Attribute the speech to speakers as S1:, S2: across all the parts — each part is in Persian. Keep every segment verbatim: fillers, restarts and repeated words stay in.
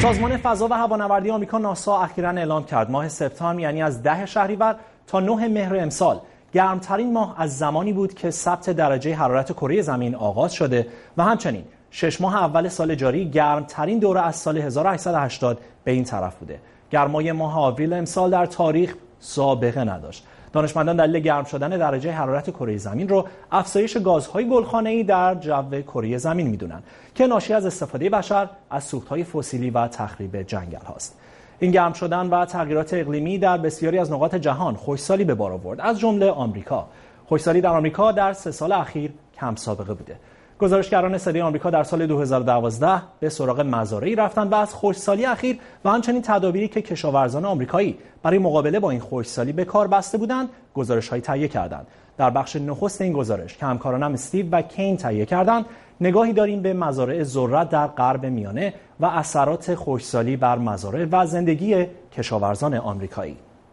S1: سازمان فضا و هوانوردی آمریکا ناسا اخیراً اعلام کرد ماه سپتامبر، یعنی از ده شهریور تا نه مهر امسال، گرمترین ماه از زمانی بود که ثبت درجه حرارت کره زمین آغاز شده و همچنین شش ماه اول سال جاری گرمترین دوره از سال هزار و هشتصد و هشتاد به این طرف بوده. گرمای ماه آوریل امسال در تاریخ سابقه نداشت. دانشمندان دلیل گرم شدن درجه حرارت کره زمین رو افزایش گازهای گلخانه‌ای در جو کره زمین میدونن که ناشی از استفاده بشر از سوختهای فسیلی و تخریب جنگل هاست. این گرم شدن و تغییرات اقلیمی در بسیاری از نقاط جهان خشکسالی به بار آورد، از جمله آمریکا. خشکسالی در آمریکا در سه سال اخیر کم سابقه بوده. گزارشگران صدای آمریکا در سال دو هزار و دوازده به سراغ مزارعی رفتند و از خشکسالی اخیر و همچنین تدابیری که کشاورزان آمریکایی برای مقابله با این خشکسالی به کار بسته بودند، گزارش‌هایی تهیه کردند. در بخش نخست این گزارش که همکارانم استیو و کین تهیه کردند، نگاهی داریم به مزارع ذرت در غرب میانه و اثرات خشکسالی بر مزارع و زندگی کشاورزان آمریکایی.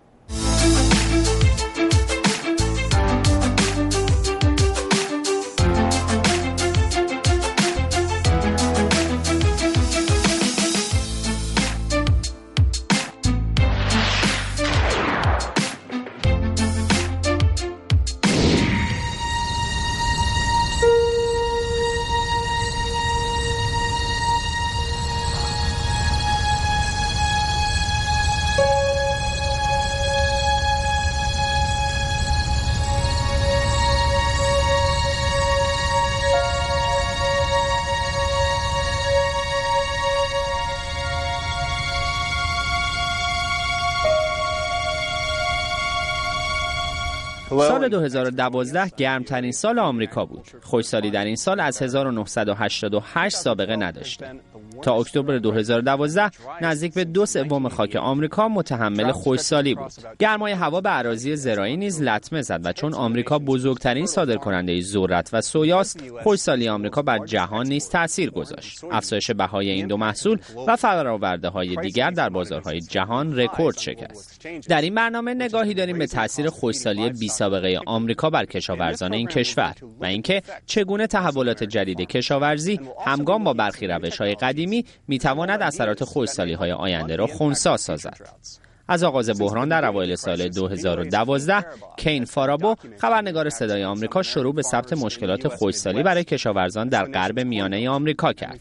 S2: سال دو هزار و دوازده گرمترین سال آمریکا بود. خشکسالی در این سال از هزار و نهصد و هشتاد و هشت سابقه نداشته. تا اکتبر دو هزار و دوازده نزدیک به دو سوم خاک آمریکا متحمل خشکسالی بود. گرمای هوا به اراضی زراعی نیز لطمه زد و چون آمریکا بزرگترین صادرکننده ذرت و سویاست، خشکسالی آمریکا بر جهان نیز تاثیر گذاشت. افزایش بهای این دو محصول و فرآورده‌های دیگر در بازارهای جهان رکورد شکست. در این برنامه نگاهی داریم به تاثیر خشکسالی بی‌سابقه آمریکا بر کشاورزان این کشور و اینکه چگونه تحولات جدید کشاورزی همگام با برخی روش‌های قدیمی میتواند اثرات خشکسالی‌های آینده را خنثی سازد. از آغاز بحران در اوایل سال دو هزار و دوازده، کین فارابو، خبرنگار صدای آمریکا، شروع به ثبت مشکلات خشکسالی برای کشاورزان در غرب میانه آمریکا کرد.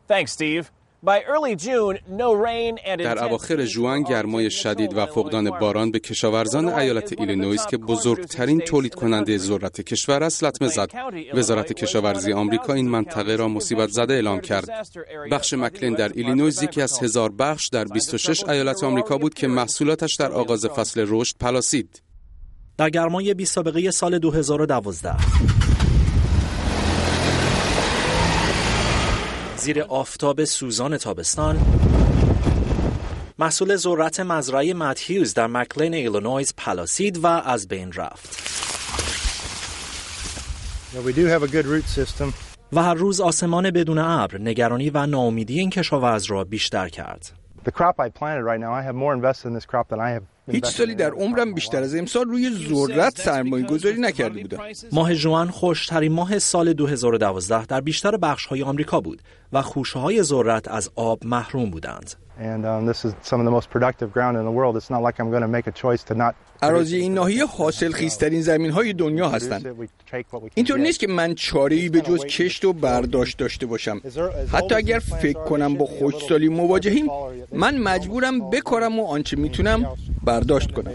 S3: در اواخر ژوئن گرمای شدید و فقدان باران به کشاورزان ایالت ایلینویس که بزرگترین تولید کننده ذرت کشور است لطمه زد. وزارت کشاورزی آمریکا این منطقه را مصیبت زده اعلام کرد. بخش مکلین در ایلینویس یکی از هزار بخش در بیست و شش ایالت آمریکا بود که محصولاتش در آغاز فصل رشد پلاسید.
S1: در گرمای بی‌سابقه سال دو هزار و دوازده زیر آفتاب سوزان تابستان، محصول ذرت مزرعه مت هیوز در مکلین ایلینویس پلاسید و از بین رفت. و هر روز آسمان بدون ابر نگرانی و ناامیدی این کشاورز را بیشتر کرد.
S4: هیچ سالی در عمرم بیشتر از امسال روی ذرت سرمایه گذاری نکرده بودم.
S1: ماه ژوئن خشک‌ترین ماه سال دو هزار و دوازده در بیشتر بخش‌های آمریکا بود و خوشه‌های ذرت از آب محروم بودند.
S4: اراضی این ناحیه حاصلخیزترین زمین‌های دنیا هستند. اینطور نیست که من چاره‌ای به جز کشت و برداشت داشته باشم. حتی اگر فکر کنم با خشکسالی مواجهیم، من مجبورم بکارم و آنچه میتونم برداشت کنم.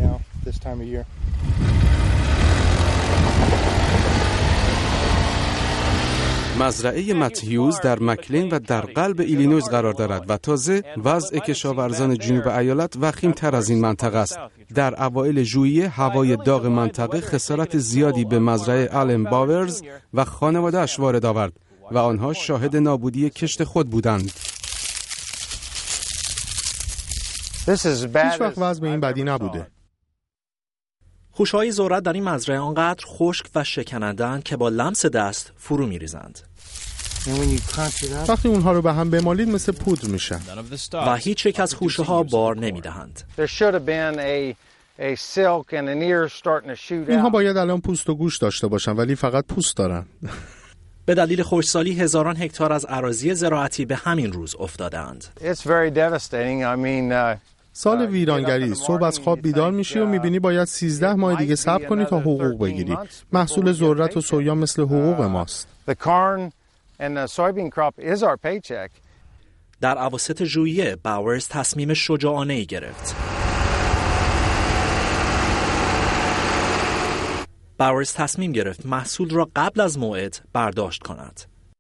S3: مزرعه مت هیوز در مکلین و در قلب ایلینویس قرار دارد و تازه وضع کشاورزان جنوب ایالت وخیم‌تر از این منطقه است. در اوایل ژوئیه هوای داغ منطقه خسارت زیادی به مزرعه آلن باورز و خانواده‌اش وارد آورد و آنها شاهد نابودی کشت خود بودند.
S5: هیچ وقت وضع به این بدی نبوده.
S1: خوشه‌های ذرت در این مزرعه آنقدر خشک و شکننده‌اند که با لمس دست فرو می‌ریزند.
S5: وقتی اونها رو به هم بمالید مثل پودر میشن
S1: و هیچ یک از خوشه‌ها بار نمی‌دهند.
S5: اینها باید الان پوست و گوش داشته باشن ولی فقط پوست دارن.
S1: به دلیل خشکسالی هزاران هکتار از اراضی زراعتی به همین روز افتادند.
S5: سال ویرانگری، صبح از خواب بیدار میشی و میبینی باید سیزده ماه دیگه صبر کنی تا حقوق بگیری. محصول ذرت و سویا مثل حقوق ماست.
S1: در اواسط ژوئیه باورز تصمیم شجاعانه‌ای گرفت. باورز تصمیم گرفت محصول را قبل از موعد برداشت کند.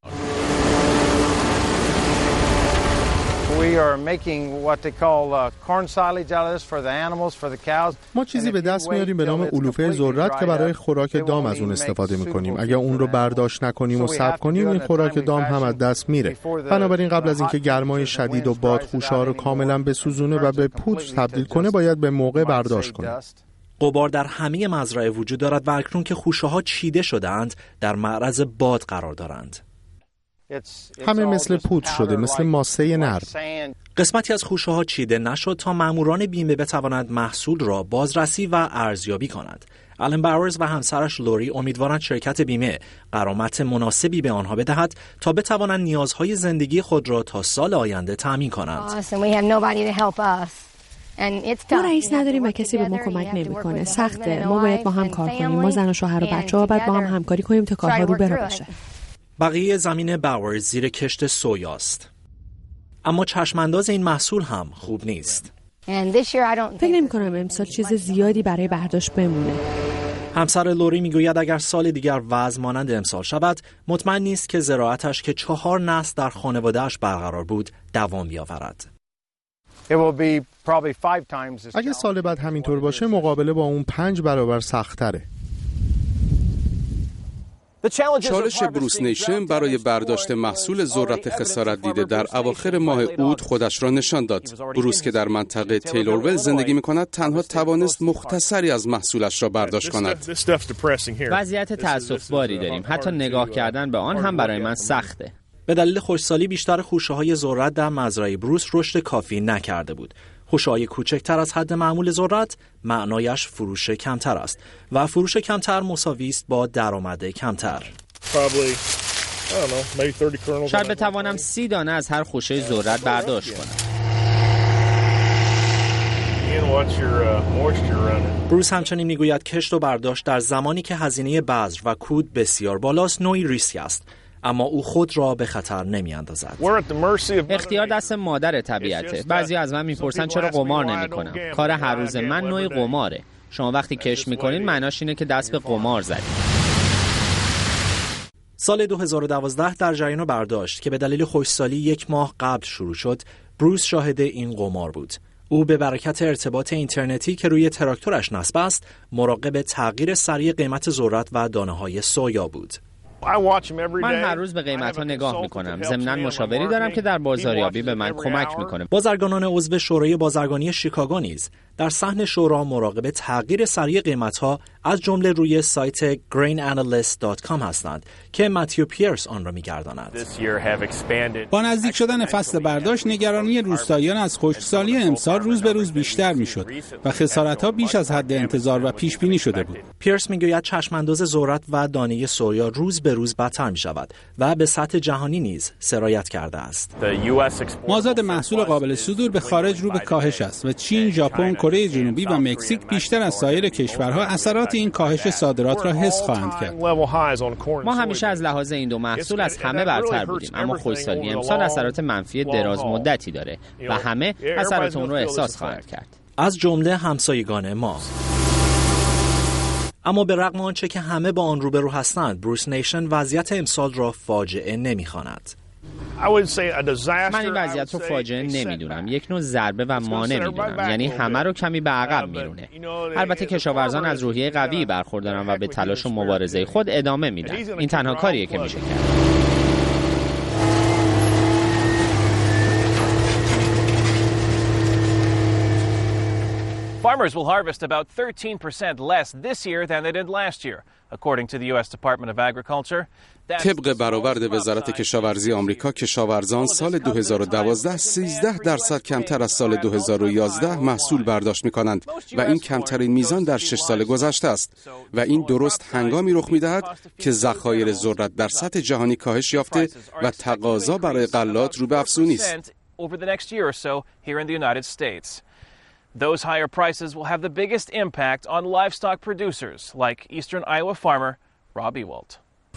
S5: ما چیزی به دست میاریم به نام علوفه ذرت که برای خوراک دام از اون استفاده میکنیم. اگر اون رو برداشت نکنیم و صبر کنیم این خوراک دام هم از دست میره. بنابراین قبل از اینکه گرمای شدید و باد خوشه‌ها رو کاملا بسوزونه و به پودر تبدیل کنه باید به موقع برداشت کنیم.
S1: غبار در همه مزرعه وجود دارد و اکنون که خوشه‌ها چیده شدند در معرض باد قرار دارند.
S5: همه مثل پودر شده، مثل ماسه نرم.
S1: قسمتی از خوشه‌ها چیده نشد تا ماموران بیمه بتوانند محصول را بازرسی و ارزیابی کنند. آلن باورز و همسرش لوری امیدوارند شرکت بیمه غرامت مناسبی به آنها بدهد تا بتوانند نیازهای زندگی خود را تا سال آینده تامین کنند.
S6: ما رئیس نداریم و کسی به ما کمک نمی‌کنه. سخته. ما باید با هم کار کنیم. ما زن و شوهر و بچه‌ها باید با هم همکاری کنیم تا کارها رو بره باشه.
S1: بقیه زمین باورز زیر کشت سویاست. اما چشمانداز این محصول هم خوب نیست.
S6: فکر نمی‌کنم امسال چیز زیادی برای برداشت بمونه.
S1: همسر لوری میگوید اگر سال دیگر وضع مانند امسال شود، مطمئن نیست که زراعتش که چهار نسل در خانواده‌اش برقرار بود، دوام بیاورد.
S5: اگه سال بعد همینطور باشه مقابله با اون پنج برابر سخت‌تره.
S3: چالش بروس نیشن برای برداشت محصول ذرت خسارت دیده در اواخر ماه اوت خودش را نشان داد. بروس که در منطقه تیلورول زندگی می‌کند تنها توانست مختصری از محصولش را برداشت کند.
S2: وضعیت تأسف‌باری داریم. حتی نگاه کردن به آن هم برای من سخته.
S1: به دلیل خشکسالی بیشتر خوشه‌های ذرت در مزرعه بروس رشد کافی نکرده بود. خوشه‌های کوچکتر از حد معمول ذرت معنایش فروش کمتر است و فروش کمتر مساوی است با درآمد کمتر.
S2: شاید بتوانم سی دانه از هر خوشه ذرت برداشت کنم.
S1: بروس همچنین میگوید کشت و برداشت در زمانی که هزینه بذر و کود بسیار بالاست نوعی ریسک است، اما او خود را به خطر نمی اندازد.
S2: اختیار دست مادر طبیعته. بعضی از من میپرسن چرا قمار نمی کنم. کار هر روز من نوعی قماره. شما وقتی کشت میکنین معناش اینه که دست به قمار زدید.
S1: سال دو هزار و دوازده در جریان برداشت که به دلیل خشکسالی یک ماه قبل شروع شد، بروس شاهد این قمار بود. او به برکت ارتباط اینترنتی که روی تراکتورش نصب است، مراقب تغییر سریع قیمت ذرت و دانه‌های سویا بود.
S2: من هر روز به قیمت‌ها نگاه می‌کنم. ضمناً مشاوری دارم که در بازاریابی به من کمک می‌کنه.
S1: بازرگانان عضو شورای بازرگانی شیکاگو نیز در صحن شورا مراقب تغییر سریع قیمت‌ها از جمله روی سایت grain analyst دات کام هستند که متیو پیرس آن را می‌گرداند.
S7: با نزدیک شدن فصل برداشت نگرانی روستاییان از خشکسالی امسال روز به روز بیشتر می‌شد و خسارت‌ها بیش از حد انتظار و پیش بینی شده بود.
S1: پیرس می‌گوید چشم‌انداز ذرت و دانه سویا روز به روز بدتر می‌شود و به سطح جهانی نیز سرایت کرده است.
S7: مازاد محصول قابل صدور به خارج رو به کاهش است و چین، ژاپن، کره جنوبی و مکزیک بیشتر از سایر کشورها اثرات این کاهش صادرات را حس خواهند کرد.
S2: ما همیشه از لحاظ این دو محصول از همه برتر بودیم، اما خشکسالی امسال اثرات منفی دراز مدتی داره و همه اثرات اون رو احساس خواهند کرد،
S1: از جمله همسایگان ما. اما به رغم آنچه که همه با آن روبرو هستند، بروس نیشن وضعیت امسال را فاجعه نمی‌خواند.
S2: من این وضعیت رو فاجعه نمیدونم، یک نوع ضربه و مانع میدونم، یعنی همه رو کمی به عقب میرونه. البته کشاورزان از روحیه قوی برخوردارن و به تلاش و مبارزه خود ادامه میدن. این تنها کاریه که میشه کرد.
S8: Farmers will harvest about thirteen percent less this year than they did last year, according to the U S Department of Agriculture.
S3: طبق برآورد وزارت کشاورزی آمریکا، کشاورزان سال دو هزار و دوازده سیزده درصد کمتر از سال دو هزار و یازده محصول برداشت می‌کنند و این کمترین میزان در شش سال گذشته است و این درست هنگامی رخ می‌دهد که ذخایر ذرت در سطح جهانی کاهش یافته و تقاضا برای غلات رو به افزونی است.
S8: Those higher prices will have the biggest impact on livestock producers like Eastern Iowa farmer Rob Ewald.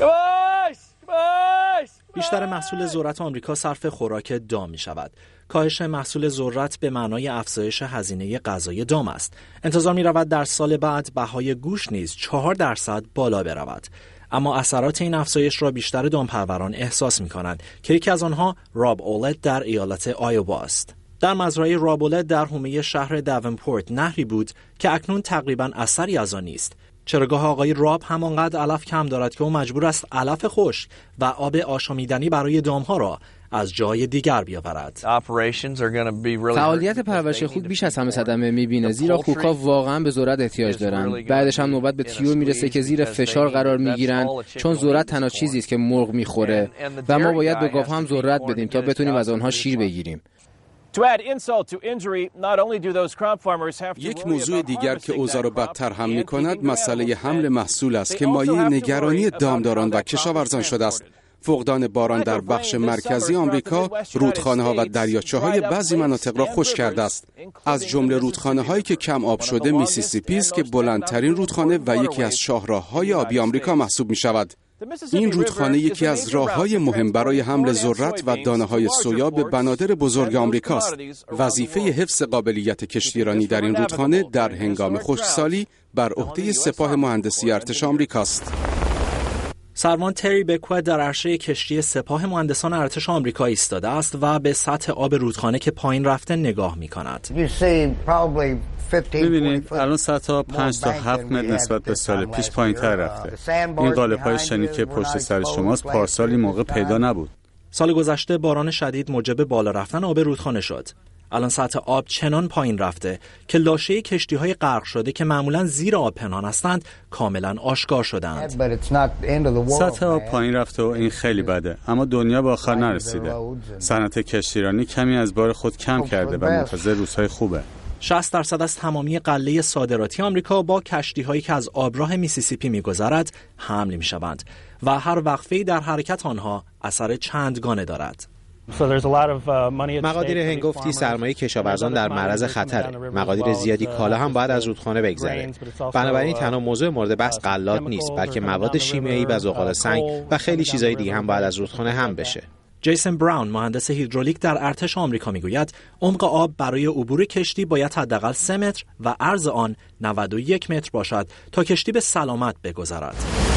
S1: بیشتر محصول ذرت آمریکا صرف خوراک دام می شود. کاهش محصول ذرت به معنای افزایش هزینه غذای دام است. انتظار می رود در سال بعد بهای گوشت نیز چهار درصد بالا برود. اما اثرات این افزایش را بیشتر دامپروران احساس می کنند که یکی از آنها راب اولت در ایالت آیووا است. در مزرعه راب اولت در حومه شهر داونپورت نهری بود که اکنون تقریباً اثری از آن نیست. چراگاه آقای راب همانقدر علف کم دارد که او مجبور است علف خشک و آب آشامیدنی برای دامها را از جای دیگر بیاورد.
S9: فعالیت پرورش خوک بیش از همه صدمه میبینه، زیرا خوک‌ها واقعا به ذرت احتیاج دارند. بعدش هم نوبت به طیور میرسه که زیر فشار قرار میگیرن، چون ذرت تنها چیزی است که مرغ میخوره و ما باید به گاوها هم ذرت بدیم تا بتونیم از آنها شیر بگیریم.
S3: یک موضوع دیگر که اوضاع را بدتر هم می کند مسئله حمل محصول است که مایه نگرانی دامداران و کشاورزان شده است. فقدان باران در بخش مرکزی آمریکا رودخانه‌ها و دریاچه‌های بعضی مناطق را خشک کرده است. از جمله رودخانه‌هایی که کم آب شده میسیسیپی است که بلندترین رودخانه و یکی از شاهراه‌های آبی آمریکا محسوب می‌شود. این رودخانه یکی از راه‌های مهم برای حمل ذرت و دانه‌های سویا به بنادر بزرگ آمریکاست. وظیفه حفظ قابلیت کشتیرانی در این رودخانه در هنگام خشکسالی بر عهده سپاه مهندسی ارتش آمریکاست.
S1: سروان تری بکوت در عرشه کشتی سپاه مهندسان ارتش آمریکا ایستاده است و به سطح آب رودخانه که پایین رفته نگاه می‌کند.
S10: ببینید الان سطح آب پنج تا هفت متر نسبت به سال پیش پایین‌تر رفته. این قالب‌های شنی که پشت سر شماست پارسال این موقع پیدا نبود.
S1: سال گذشته باران شدید موجب بالا رفتن آب رودخانه شد. الان سطح آب چنان پایین رفته که لاشه کشتی‌های غرق شده که معمولاً زیر آب پنهان هستند کاملاً آشکار شدند.
S10: سطح آب پایین رفته و این خیلی بده، اما دنیا به آخر نرسیده. صنعت کشتیرانی کمی از بار خود کم کرده و منتظر روزهای خوبه.
S1: شصت درصد از تمامی غله صادراتی آمریکا با کشتی‌هایی که از آبراه میسیسیپی می‌گذرد حمل می‌شوند و هر وقفه‌ای در حرکت آنها اثر چندگانه دارد.
S11: مقادیر هنگفتی سرمایه کشاورزان در معرض خطره. مقادیر زیادی کالا هم باید از رودخانه بگذره. بنابراین تنها موضوع مورد بحث غلات نیست، بلکه مواد شیمیایی و زغال سنگ و خیلی چیزای دیگه هم باید از رودخانه هم بشه.
S1: جیسون براون مهندس هیدرولیک در ارتش آمریکا میگوید عمق آب برای عبور کشتی باید حداقل سه متر و عرض آن نود و یک متر باشد تا کشتی به سلامت بگذرد.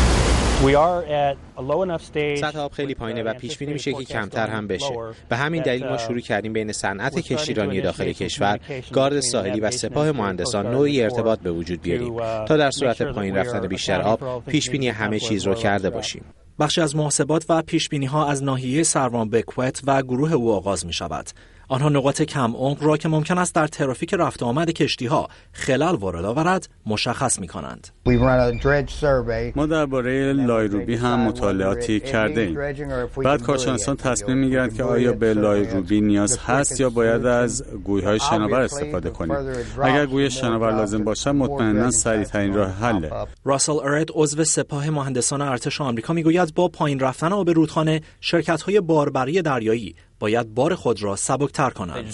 S11: سطح آب خیلی پایینه و پیش بینی میشه که کمتر هم بشه. به همین دلیل ما شروع کردیم بین صنعت کشتیرانی داخل کشور، گارد ساحلی و سپاه مهندسان نوعی ارتباط به وجود بیاریم تا در صورت پایین رفتن بیشتر آب پیش بینی همه چیز رو کرده باشیم.
S1: بخشی از محاسبات و پیشبینی‌ها از ناحیه سروان بکوت و گروه او آغاز می‌شود. آنها نقاط کم عمق را که ممکن است در ترافیک رفت و آمد کشتی‌ها خلل وارد آورد مشخص می‌کنند.
S10: ما درباره لایروبی هم مطالعاتی کرده ایم. بعد کارشناسان تصمیم می‌گیرند که آیا به لایروبی نیاز هست یا باید از گوی‌های شناور استفاده کنیم. اگر گوی شناور لازم باشد مطمئناً سریع‌ترین راه حله.
S1: راسل ارت عضو سپاه مهندسان ارتش آمریکا می‌گوید با پایین رفتن آب رودخانه شرکت‌های باربری دریایی باید بار خود را سبک‌تر کنند.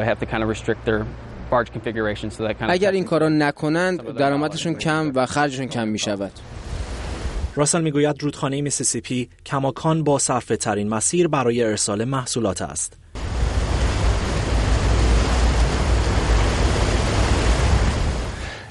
S9: اگر این کارا نکنند درآمدشون کم و خرجشون کم می‌شود.
S1: راسل میگوید رودخانه میسیسیپی کماکان با صرفه ترین مسیر برای ارسال محصولات است.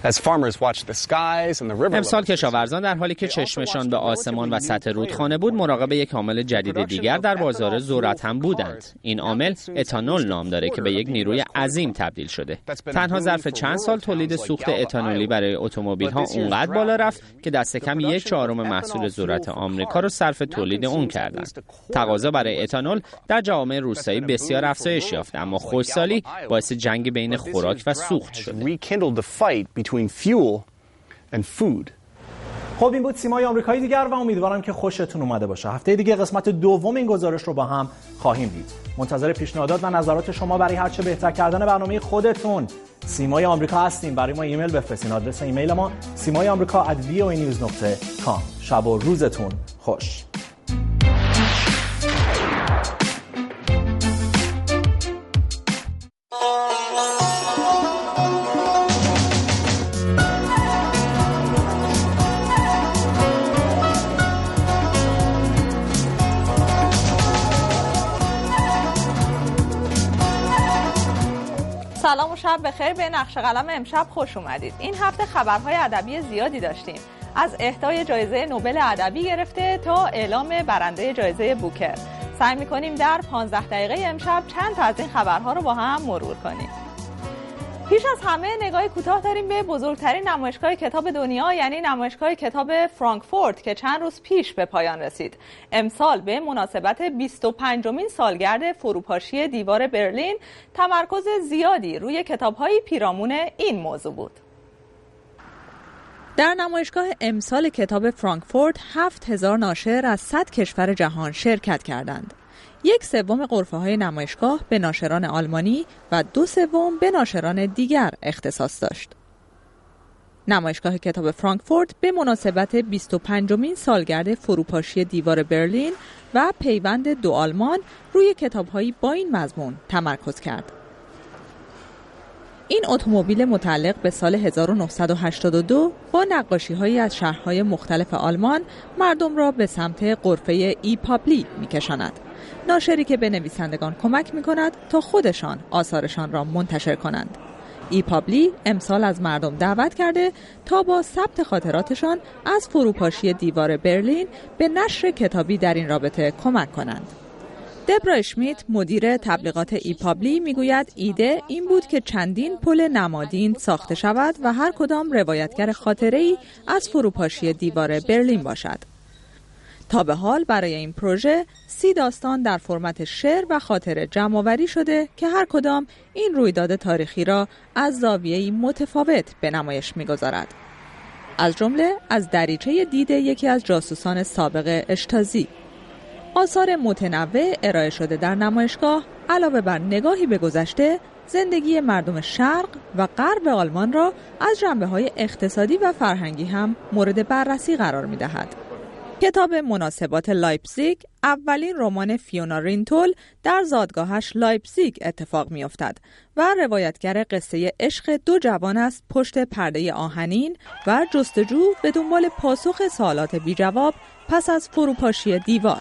S2: امسال کشاورزان در حالی که چشمشان به آسمان و سطح رودخانه بود مراقب یک عامل جدید دیگر در بازار ذرت هم بودند. این عامل اتانول نام داره که به یک نیروی عظیم تبدیل شده. تنها ظرف چند سال تولید سوخت اتانولی برای اتومبیل‌ها اونقدر بالا رفت که دست کم یک چهارم محصول ذرت آمریکا رو صرف تولید اون کردند. تقاضا برای اتانول در جوامع روستایی بسیار افزایش یافت، اما خشکسالی باعث جنگ بین خوراک و سوخت شده.
S1: خب این بود سیمای آمریکایی دیگر و امیدوارم که خوشتون اومده باشه. هفته دیگه قسمت دوم این گزارش رو با هم خواهیم دید. منتظر پیشنهادات و نظرات شما برای هر چه بهتر کردن برنامه خودتون. سیمای آمریکا هستیم. برای ما ایمیل بفرستین. آدرس ایمیل ما سیمای آمریکا ات وی او ای نیوز دات کام. شب و روزتون خوش.
S12: سلام و شب بخیر. به نقش قلم امشب خوش اومدید. این هفته خبرهای ادبی زیادی داشتیم، از اهدای جایزه نوبل ادبی گرفته تا اعلام برنده جایزه بوکر. سعی می‌کنیم در پانزده دقیقه امشب چند تا از این خبرها رو با هم مرور کنیم. پیش از همه نگاهی کوتاه داریم به بزرگترین نمایشگاه کتاب دنیا، یعنی نمایشگاه کتاب فرانکفورت که چند روز پیش به پایان رسید. امسال به مناسبت بیست و پنجمین سالگرد فروپاشی دیوار برلین تمرکز زیادی روی کتاب‌های پیرامون این موضوع بود. در نمایشگاه امسال کتاب فرانکفورت هفت هزار ناشر از صد کشور جهان شرکت کردند. یک سوم غرفه‌های نمایشگاه به ناشران آلمانی و دو سوم به ناشران دیگر اختصاص داشت. نمایشگاه کتاب فرانکفورت به مناسبت بیست و پنجمین سالگرد فروپاشی دیوار برلین و پیوند دو آلمان روی کتاب‌هایی با این مضمون تمرکز کرد. این اتومبیل متعلق به سال هزار و نهصد و هشتاد و دو با نقاشی‌هایی از شهرهای مختلف آلمان مردم را به سمت غرفه ای پابلی می‌کشاند. ناشری که به نویسندگان کمک می‌کند تا خودشان آثارشان را منتشر کنند. ای پابلی امسال از مردم دعوت کرده تا با ثبت خاطراتشان از فروپاشی دیوار برلین به نشر کتابی در این رابطه کمک کنند. دبرا اشمیت مدیر تبلیغات ای پابلی میگوید ایده این بود که چندین پل نمادین ساخته شود و هر کدام روایتگر خاطره‌ای از فروپاشی دیوار برلین باشد. تا به حال برای این پروژه سی داستان در فرمت شعر و خاطره جمع‌آوری شده که هر کدام این رویداد تاریخی را از زاویه‌ای متفاوت به نمایش می‌گذارد. از جمله از دریچه دید یکی از جاسوسان سابق اشتازی. آثار متنوع ارائه شده در نمایشگاه علاوه بر نگاهی به گذشته، زندگی مردم شرق و غرب آلمان را از جنبه‌های اقتصادی و فرهنگی هم مورد بررسی قرار می‌دهد. کتاب مناسبات لایپزیگ اولین رمان فیونا رینتول در زادگاهش لایپزیگ اتفاق می‌افتد و روایتگر قصه عشق دو جوان است پشت پرده آهنین و جستجو به دنبال پاسخ سوالات بی جواب پس از فروپاشی دیوار.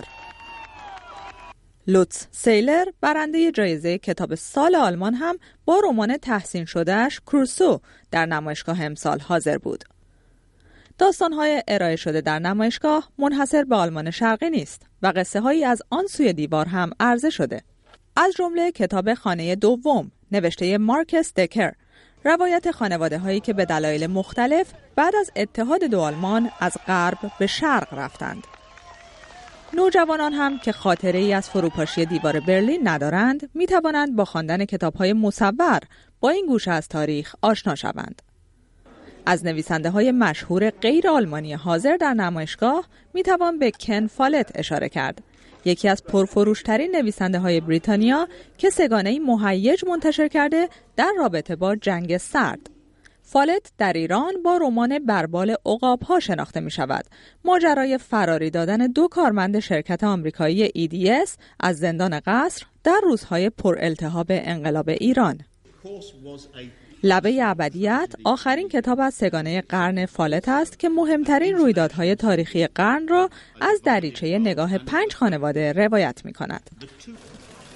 S12: لوتس سیلر برنده جایزه کتاب سال آلمان هم با رمان تحسین شدهش کروسو در نمایشگاه امسال حاضر بود. داستان‌های ارائه شده در نمایشگاه منحصر به آلمان شرقی نیست و قصه هایی از آن سوی دیوار هم عرضه شده. از جمله کتاب خانه دوم نوشته مارکس دکر، روایت خانواده هایی که به دلایل مختلف بعد از اتحاد دو آلمان از غرب به شرق رفتند. نوجوانان هم که خاطره ای از فروپاشی دیوار برلین ندارند می توانند با خواندن کتاب‌های مصور با این گوشه از تاریخ آشنا شوند. از نویسنده های مشهور غیر آلمانی حاضر در نمایشگاه می توان به کن فالت اشاره کرد، یکی از پرفروشترین نویسنده های بریتانیا که سگانه‌ای مهیج منتشر کرده در رابطه با جنگ سرد. فالت در ایران با رمان بربال عقاب‌ها شناخته می شود. ماجرای فراری دادن دو کارمند شرکت آمریکایی ای دی اس از زندان قصر در روزهای پرالتهاب انقلاب ایران. لبه ابدیت آخرین کتاب از سگانه قرن فالت است که مهمترین رویدادهای تاریخی قرن را از دریچه نگاه پنج خانواده روایت می کند.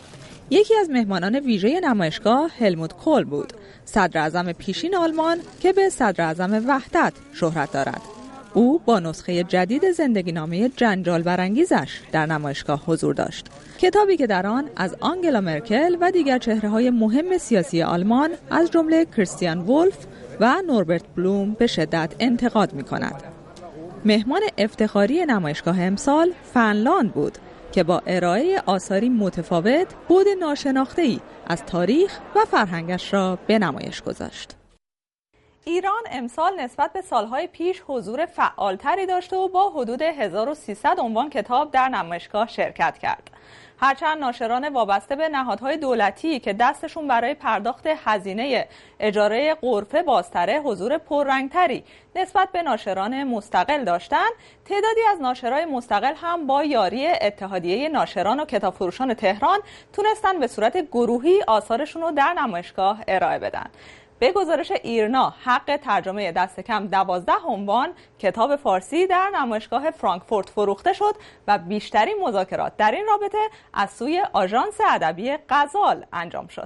S12: یکی از مهمانان ویژه نمایشگاه هلموت کول بود، صدر اعظم پیشین آلمان که به صدر اعظم وحدت شهرت دارد. او با نسخه جدید زندگی نامه جنجال برانگیزش در نمایشگاه حضور داشت. کتابی که در آن از آنگلا مرکل و دیگر چهره‌های مهم سیاسی آلمان از جمله کریستیان وولف و نوربرت بلوم به شدت انتقاد می‌کند. مهمان افتخاری نمایشگاه امسال فنلاند بود که با ارائه آثاری متفاوت بود ناشناخته‌ای از تاریخ و فرهنگش را به نمایش گذاشت. ایران امسال نسبت به سالهای پیش حضور فعالتری داشته و با حدود هزار و سیصد عنوان کتاب در نمایشگاه شرکت کرد. هرچند ناشران وابسته به نهادهای دولتی که دستشون برای پرداخت هزینه اجاره غرفه بازتره حضور پررنگتری نسبت به ناشران مستقل داشتند، تعدادی از ناشرای مستقل هم با یاری اتحادیه ناشران و کتابفروشان تهران تونستن به صورت گروهی آثارشون رو در نمایشگاه ارائه بدن. به گزارش ایرنا، حق ترجمه دست کم دوازده عنوان کتاب فارسی در نمایشگاه فرانکفورت فروخته شد و بیشترین مذاکرات در این رابطه از سوی آژانس ادبی غزال انجام شد.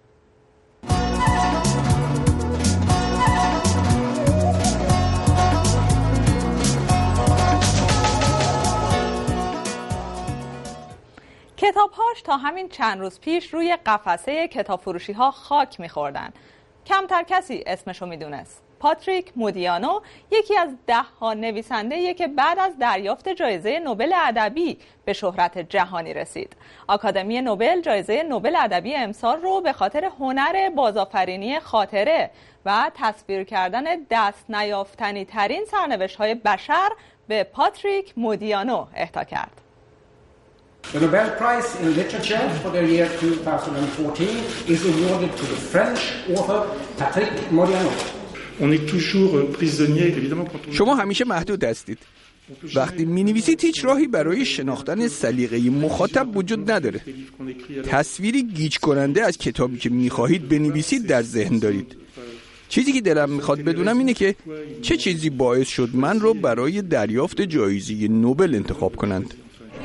S12: کتاب‌هاش تا همین چند روز پیش روی قفسه کتابفروشی‌ها خاک می‌خوردن. کمتر کسی اسمشو میدونست. پاتریک مودیانو یکی از ده ها نویسنده‌ایه که بعد از دریافت جایزه نوبل ادبی به شهرت جهانی رسید. آکادمی نوبل جایزه نوبل ادبی امسال رو به خاطر هنر بازآفرینی خاطره و تصویر کردن دست نیافتنی ترین سرنوشت‌های بشر به پاتریک مودیانو اهدا کرد.
S13: The Nobel Prize in Literature for the year twenty fourteen is awarded to the French author Patrick Modiano.
S14: On est toujours prisonnier évidemment quand on
S4: شما همیشه محدود هستید. وقتی می‌نویسید هیچ راهی برای شناختن سلیقه مخاطب وجود نداره. تصویری گیج کننده از کتابی که می‌خواهید بنویسید در ذهن دارید. چیزی که دلم می‌خواد بدونم اینه که چه چیزی باعث شد من رو برای دریافت جایزه نوبل انتخاب کنند.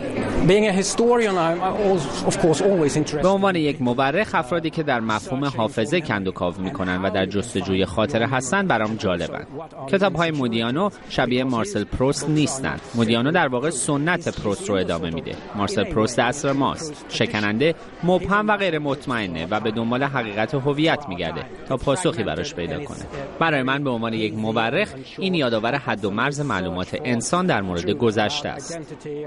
S2: به عنوان یک مورخ، افرادی که در مفهوم حافظه کندوکاو میکنن و در جستجوی خاطره هستن برام جالبن. کتاب‌های مودیانو شبیه مارسل پروست نیستند. مودیانو در واقع سنت پروست رو ادامه میده. مارسل پروست عصر ماست، شکننده، مبهم و غیر مطمئنه و به دنبال حقیقت هویت میگرده تا پاسخی براش پیدا کنه. برای من به عنوان یک مورخ این یادآور حد و مرز معلومات انسان در مورد گذشته است.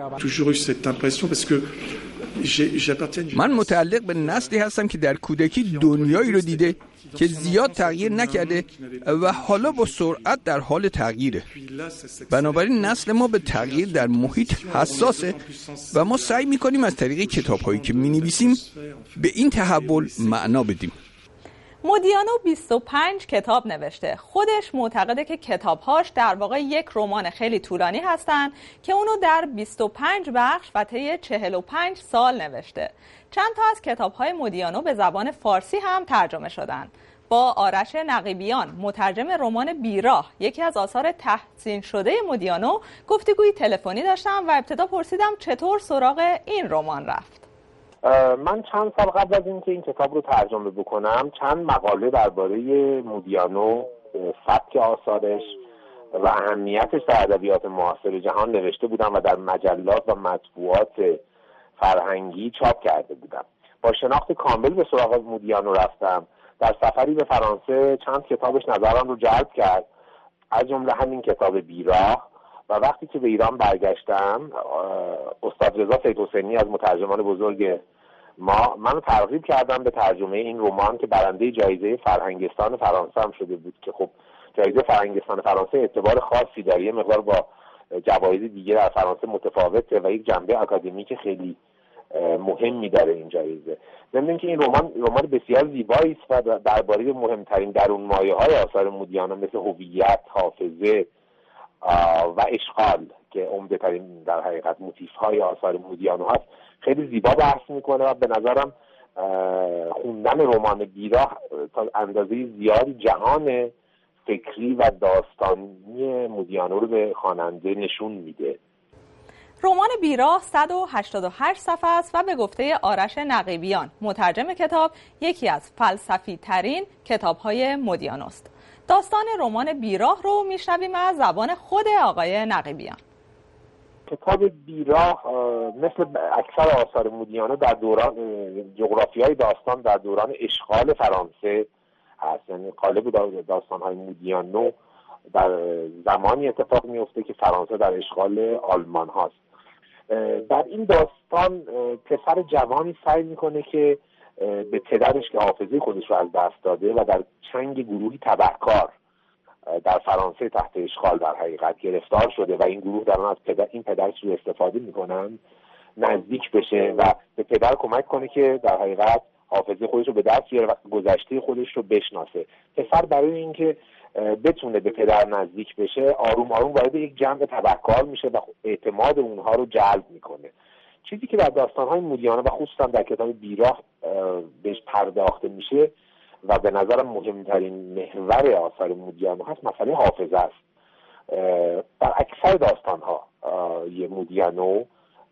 S4: من متعلق به نسلی هستم که در کودکی دنیایی رو دیده که زیاد تغییر نکرده و حالا با سرعت در حال تغییره. بنابراین نسل ما به تغییر در محیط حساسه و ما سعی می‌کنیم از طریق کتاب‌هایی که می‌نویسیم به این تحول معنا بدیم.
S12: مودیانو بیست و پنج کتاب نوشته. خودش معتقده که کتابهاش در واقع یک رمان خیلی طولانی هستن که اونو در بیست و پنج بخش و طی چهل و پنج سال نوشته. چند تا از کتابهای مودیانو به زبان فارسی هم ترجمه شدن. با آرش نقیبیان، مترجم رمان بیراه، یکی از آثار تحسین شده مودیانو، گفتگوی تلفنی داشتم و ابتدا پرسیدم چطور سراغ این رمان رفت.
S15: من چند سال قبل از اینکه این کتاب رو ترجمه بکنم چند مقاله درباره مودیانو، سبک آثارش و اهمیتش در ادبیات معاصر جهان نوشته بودم و در مجلات و مطبوعات فرهنگی چاپ کرده بودم. با شناخت کامل به سراغ مودیانو رفتم. در سفری به فرانسه چند کتابش نظرم رو جلب کرد، از جمله همین کتاب بیراه. و وقتی که به ایران برگشتم، استاد رضا سیدحسینی از مترجمان بزرگ ما منو ترغیب کردن به ترجمه این رمان که برنده جایزه فرهنگستان فرانسه هم شده بود که خب جایزه فرهنگستان فرانسه اعتبار خاصی داره، یه مقدار با جوایز دیگه در فرانسه متفاوته و یک جنبه آکادمیک خیلی مهمی داره این جایزه. ضمن اینکه این رمان رمان بسیار زیبایی است و درباره مهمترین درون مایه‌های آثار مودیانو مثل هویت، حافظه و اشغال که عمده ترین در حقیقت موتیف های آثار مودیانو هست خیلی زیبا بحث میکنه و به نظرم خوندن رمان بیراه تا اندازه زیادی جهان فکری و داستانی مودیانو رو به خواننده نشون میده.
S12: رمان بیراه صد و هشتاد و هشت صفحه است و به گفته آرش نقیبیان مترجم کتاب یکی از فلسفی ترین کتاب‌های مدیانو است. داستان رمان بیراه رو میشنویم از زبان خود آقای نقیبیان.
S15: کتاب بیراه مثل اکثر آثار مودیانو در دوران جغرافیای داستان در دوران اشغال فرانسه هست. یعنی قالب داستان‌های مودیانو در زمانی اتفاق میفته که فرانسه در اشغال آلمان هاست. در این داستان پسر جوانی سعی میکنه که به پدرش که حافظه خودش رو از دست داده و در چنگ گروهی تبهکار در فرانسه تحت اشغال در حقیقت گرفتار شده و این گروه در از پدر این پدرش رو استفاده میکنن نزدیک بشه و به پدر کمک کنه که در حقیقت حافظه خودش رو به دست بیاره و گذشته خودش رو بشناسه. پسر برای اینکه بتونه به پدر نزدیک بشه آروم آروم وارد یک جمع تبهکار میشه و اعتماد اونها رو جلب میکنه. چیزی که در داستان‌های مودیانو و خصوصا در کتاب بیراه بهش پرداخته میشه و به نظرم مهمترین محور آثار مودیانو هست مسئله حافظه است. در اکثر داستان‌ها یه مودیانو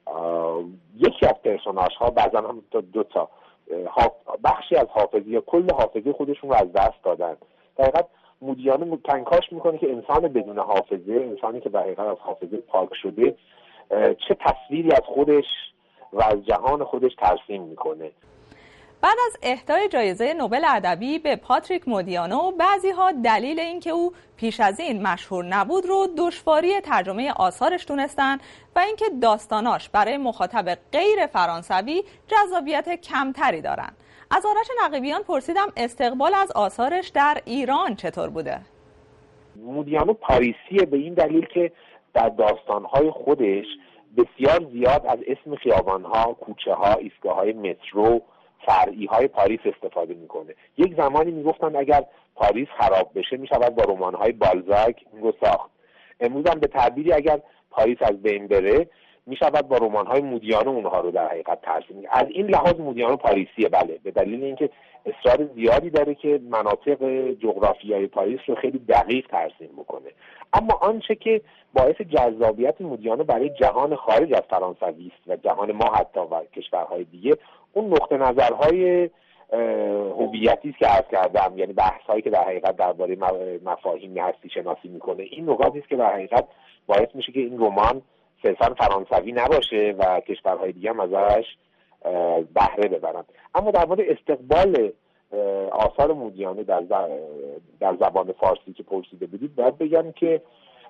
S15: یکی از پرسوناژها بعضا هم دو تا بخشی از حافظه یا کل حافظه خودشون رو از دست دادن. در حقیقت مودیانو کنکاش میکنه که انسان بدون حافظه، انسانی که در حقیقت از حافظه پاک شده، چه تصویری از خودش و از جهان خودش ترسیم میکنه.
S12: بعد از اهدای جایزه نوبل ادبی به پاتریک مودیانو، بعضی‌ها دلیل اینکه او پیش از این مشهور نبود رو دشواری ترجمه آثارش دونستن و اینکه داستاناش برای مخاطب غیر فرانسوی جذابیت کمتری دارن. از آرش نقیبیان پرسیدم استقبال از آثارش در ایران چطور بوده؟
S15: مودیانو پاریسیه به این دلیل که در داستان‌های خودش بسیار زیاد از اسم خیابان‌ها، کوچه‌ها، ایستگاه‌های مترو، فرعی‌های پاریس استفاده میکنه. یک زمانی میگفتن اگر پاریس خراب بشه میشود با رمان‌های بالزاک اینو ساخت. امروز هم به تعبیری اگر پاریس از بین بره میشود با رمان‌های مودیانو اونها رو در حقیقت ترسیم. از این لحاظ مودیانو پاریسیه، بله، به دلیل اینکه اصرار زیادی داره که مناطق جغرافیایی پاریس رو خیلی دقیق ترسیم بکنه. اما آنچه که باعث جذابیت مودیانو برای جهان خارج از فرانسوی است و جهان ما حتی و کشورهای دیگه، اون نقطه نظرهای هویتی است که عرض کردم، یعنی بحث‌هایی که در حقیقت درباره مفاهیم هستی شناسی میکنه. این نکاتی است که در حقیقت باعث میشه که این رمان صرفاً فرانسوی نباشه و کشورهای دیگه هم ازش بهره ببرن. اما در مورد استقبال آثار مودیانو در در زبان فارسی که پرسیده بودید، باید بگم که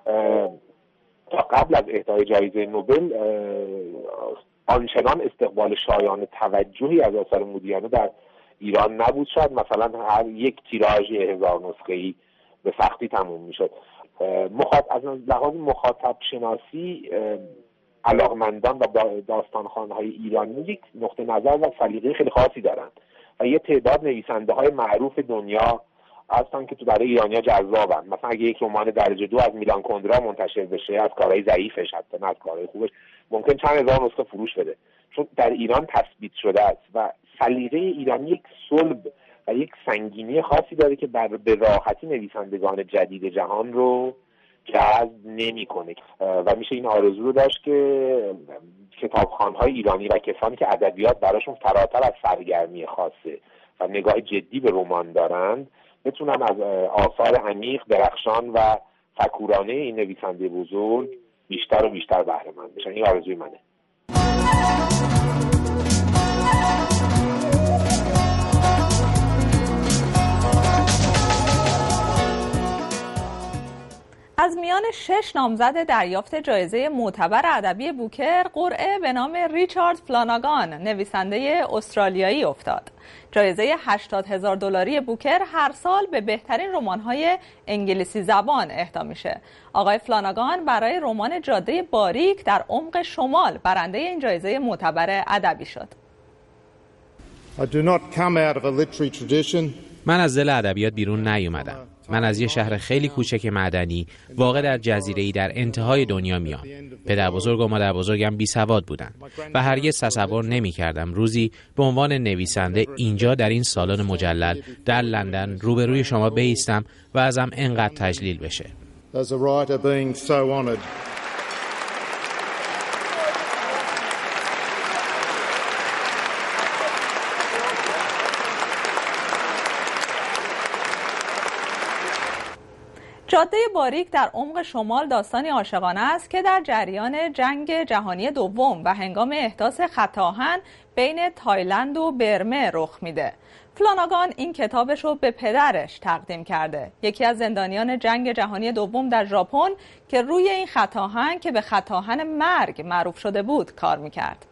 S15: تا قبل از اهدای جایزه نوبل آنچنان استقبال شایان توجهی از آثار مودیانو در ایران نبود. شاید مثلا هر یک تیراژ هزار نسخه‌ای به سختی تموم میشد. مخاطب از لحاظ مخاطب شناسی علاقمندان و داستانخوان‌های ایرانی یک نقطه نظر و سلیقه خیلی خاصی دارند و یه تعداد نویسنده های معروف دنیا هستن که تو برای ایرانی‌ها جذابن. مثلا اگه یک رمان درجه دو از میلان کندرا منتشر بشه، از کارهای ضعیفش حتی نه از کارهای خوبش، ممکن چند هزار نسخه فروش بده، چون در ایران تثبیت شده است و سلیقه ایرانی یک صلب و یک سنگینی خاصی داره که بر به راحتی نویسندگان جدید جهان رو جذب نمی‌کنه و میشه این آرزو رو داشت که کتابخوان‌های ایرانی و کسانی که ادبیات براشون فراتر از سرگرمی خاصه و نگاه جدی به رمان دارند بتونن از آثار عمیق، درخشان و فکورانه این نویسنده بزرگ بیشتر و بیشتر بهره مند بشن. این آرزوی منه.
S12: از میان شش نامزد دریافت جایزه معتبر ادبی بوکر، قرعه به نام ریچارد فلاناگان، نویسنده استرالیایی افتاد. جایزه هشتاد هزار دلاری بوکر هر سال به بهترین رمان‌های انگلیسی زبان اهدا میشه. آقای فلاناگان برای رمان جاده باریک در عمق شمال برنده این جایزه معتبر ادبی شد.
S16: I do not come out of a literary tradition.
S11: من از دل ادبیات بیرون نیومدم. من از یه شهر خیلی کوچک معدنی واقع در جزیره‌ای در انتهای دنیا میام. پدر بزرگ و مادر بزرگم بی سواد بودن و هرگز تصور نمی کردم روزی به عنوان نویسنده اینجا در این سالن مجلل در لندن روبروی شما بایستم و ازم انقدر تجلیل بشه.
S12: جاده باریک در عمق شمال داستانی عاشقانه است که در جریان جنگ جهانی دوم و هنگام احداث خط آهن بین تایلند و برمه رخ میده. فلاناگان این کتابش رو به پدرش تقدیم کرده، یکی از زندانیان جنگ جهانی دوم در ژاپن که روی این خط آهن که به خط آهن مرگ معروف شده بود کار میکرد.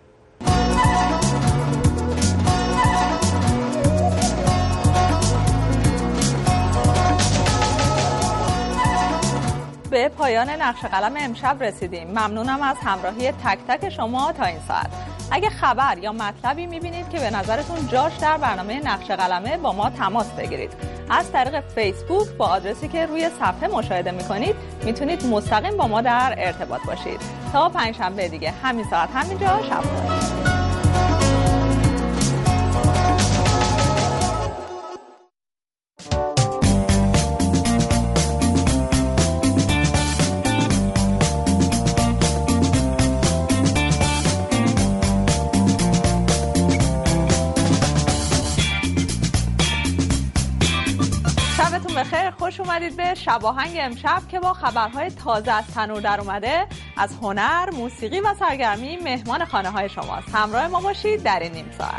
S12: به پایان نقش قلم امشب رسیدیم. ممنونم از همراهی تک تک شما تا این ساعت. اگه خبر یا مطلبی میبینید که به نظرتون جاش در برنامه نقش قلمه، با ما تماس بگیرید. از طریق فیسبوک با آدرسی که روی صفحه مشاهده میکنید میتونید مستقیم با ما در ارتباط باشید. تا پنجشنبه دیگه همین ساعت همینجا شب بخیر. بخیر، خوش اومدید به شباهنگ امشب که با خبرهای تازه از تنور در اومده از هنر، موسیقی و سرگرمی مهمان خانه های شماست. همراه ما باشید در این نیم ساعت.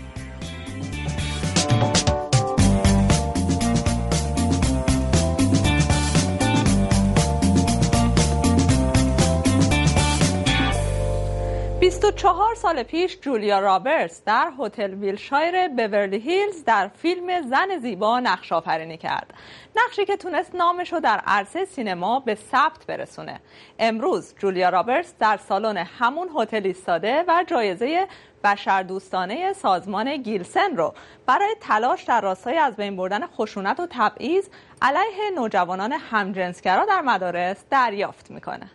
S12: بیست و چهار سال پیش جولیا رابرتس در هتل ویلشایر بیورلی هیلز در فیلم زن زیبا نقش آفرینی کرد. نقشی که تونست نامش رو در عرصه سینما به ثبت برسونه. امروز جولیا رابرتس در سالن همون هتل ایستاده و جایزه بشردوستانه سازمان گیلسن رو برای تلاش در راستای از بین بردن خشونت و تبعیض علیه نوجوانان همجنسگرا در مدارس دریافت میکنه.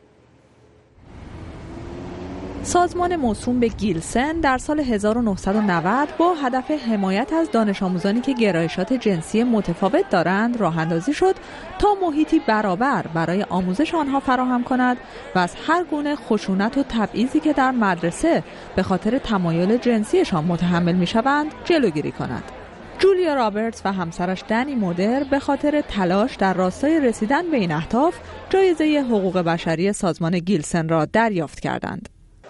S12: سازمان موسوم به گیلسن در سال هزار و نهصد و نود با هدف حمایت از دانش آموزانی که گرایشات جنسی متفاوت دارند راه اندازی شد تا محیطی برابر برای آموزش آنها فراهم کند و از هر گونه خشونت و تبعیضی که در مدرسه به خاطر تمایل جنسیشان متحمل می‌شوند جلوگیری کند. جولیا رابرتس و همسرش دنی مودر به خاطر تلاش در راستای رسیدن به این اهداف جایزه حقوق بشری سازمان گیلسن را دریافت کردند.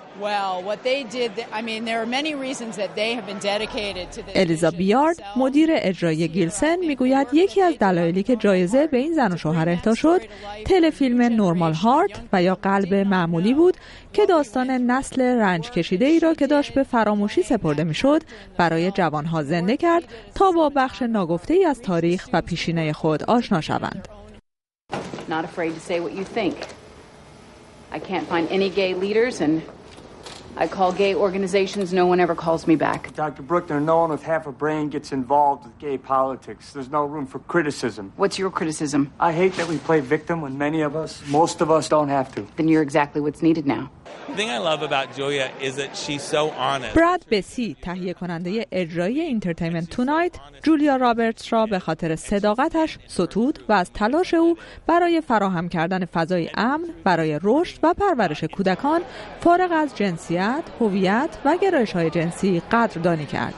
S12: الیزا بیارد، مدیر اجرایی گیلسن، میگوید یکی از دلایلی که جایزه به این زن و شوهر اهدا شد تلفیلم نورمال هارت و یا قلب معمولی بود که داستان نسل رنج کشیده ای را که داشت به فراموشی سپرده میشد برای جوانها زنده کرد تا با بخش ناگفته ای از تاریخ و پیشینه خود آشنا شوند.
S17: Not afraid to say what you think. I can't find any gay leaders and I call gay organizations, no one ever calls me back.
S18: Doctor Bruckner, no one with half a brain gets involved with gay politics. There's no room for criticism.
S17: What's your criticism?
S18: I hate that we play victim when many of us, most of us don't have to.
S17: Then you're exactly what's needed now.
S19: The thing I love about Julia is that she's so honest.
S12: براد بسی، تهیه کننده اجرایی اینترتینمنت تونایت، جولیا رابرتس را به خاطر صداقتش ستود و از تلاش او برای فراهم کردن فضای امن برای رشد و پرورش کودکان فارغ از جنسیت، هویت و گرایش‌های جنسی قدردانی کرد.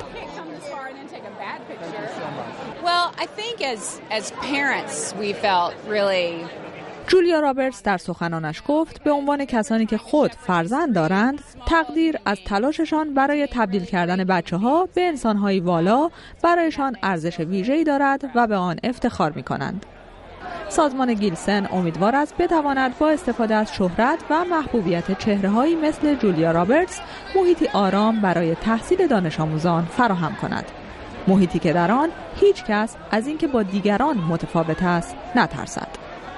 S17: Well, I think as as parents we felt really
S12: جولیا رابرتس در سخنانش گفت به عنوان کسانی که خود فرزند دارند تقدیر از تلاششان برای تبدیل کردن بچه‌ها به انسان‌های والا برایشان ارزش ویژه‌ای دارد و به آن افتخار می‌کنند. سازمان گیلسن امیدوار است بتواند با استفاده از شهرت و محبوبیت چهره‌هایی مثل جولیا رابرتس محیطی آرام برای تحصیل دانش آموزان فراهم کند. محیطی که در آن هیچ کس از اینکه با دیگران متفاوت است نترسد.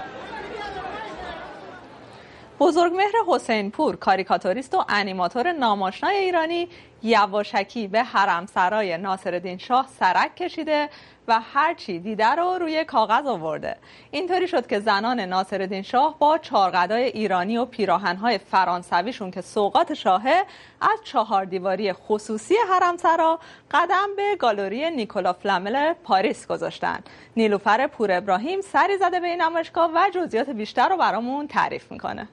S12: بزرگمهر حسین پور، کاریکاتوریست و انیماتور ناماشنای ایرانی، یواشکی به حرمسرای ناصرالدین شاه سرک کشیده و هرچی دیده رو روی کاغذ آورده. اینطوری شد که زنان ناصرالدین شاه با چارقدای ایرانی و پیراهن‌های فرانسویشون که سوغات شاهه از چهار دیواری خصوصی حرمسرا قدم به گالری نیکولا فلامل پاریس گذاشتن. نیلوفر پور ابراهیم سری زده به این نمایشگاه و جزئیات بیشتر رو برامون تعریف میکنه.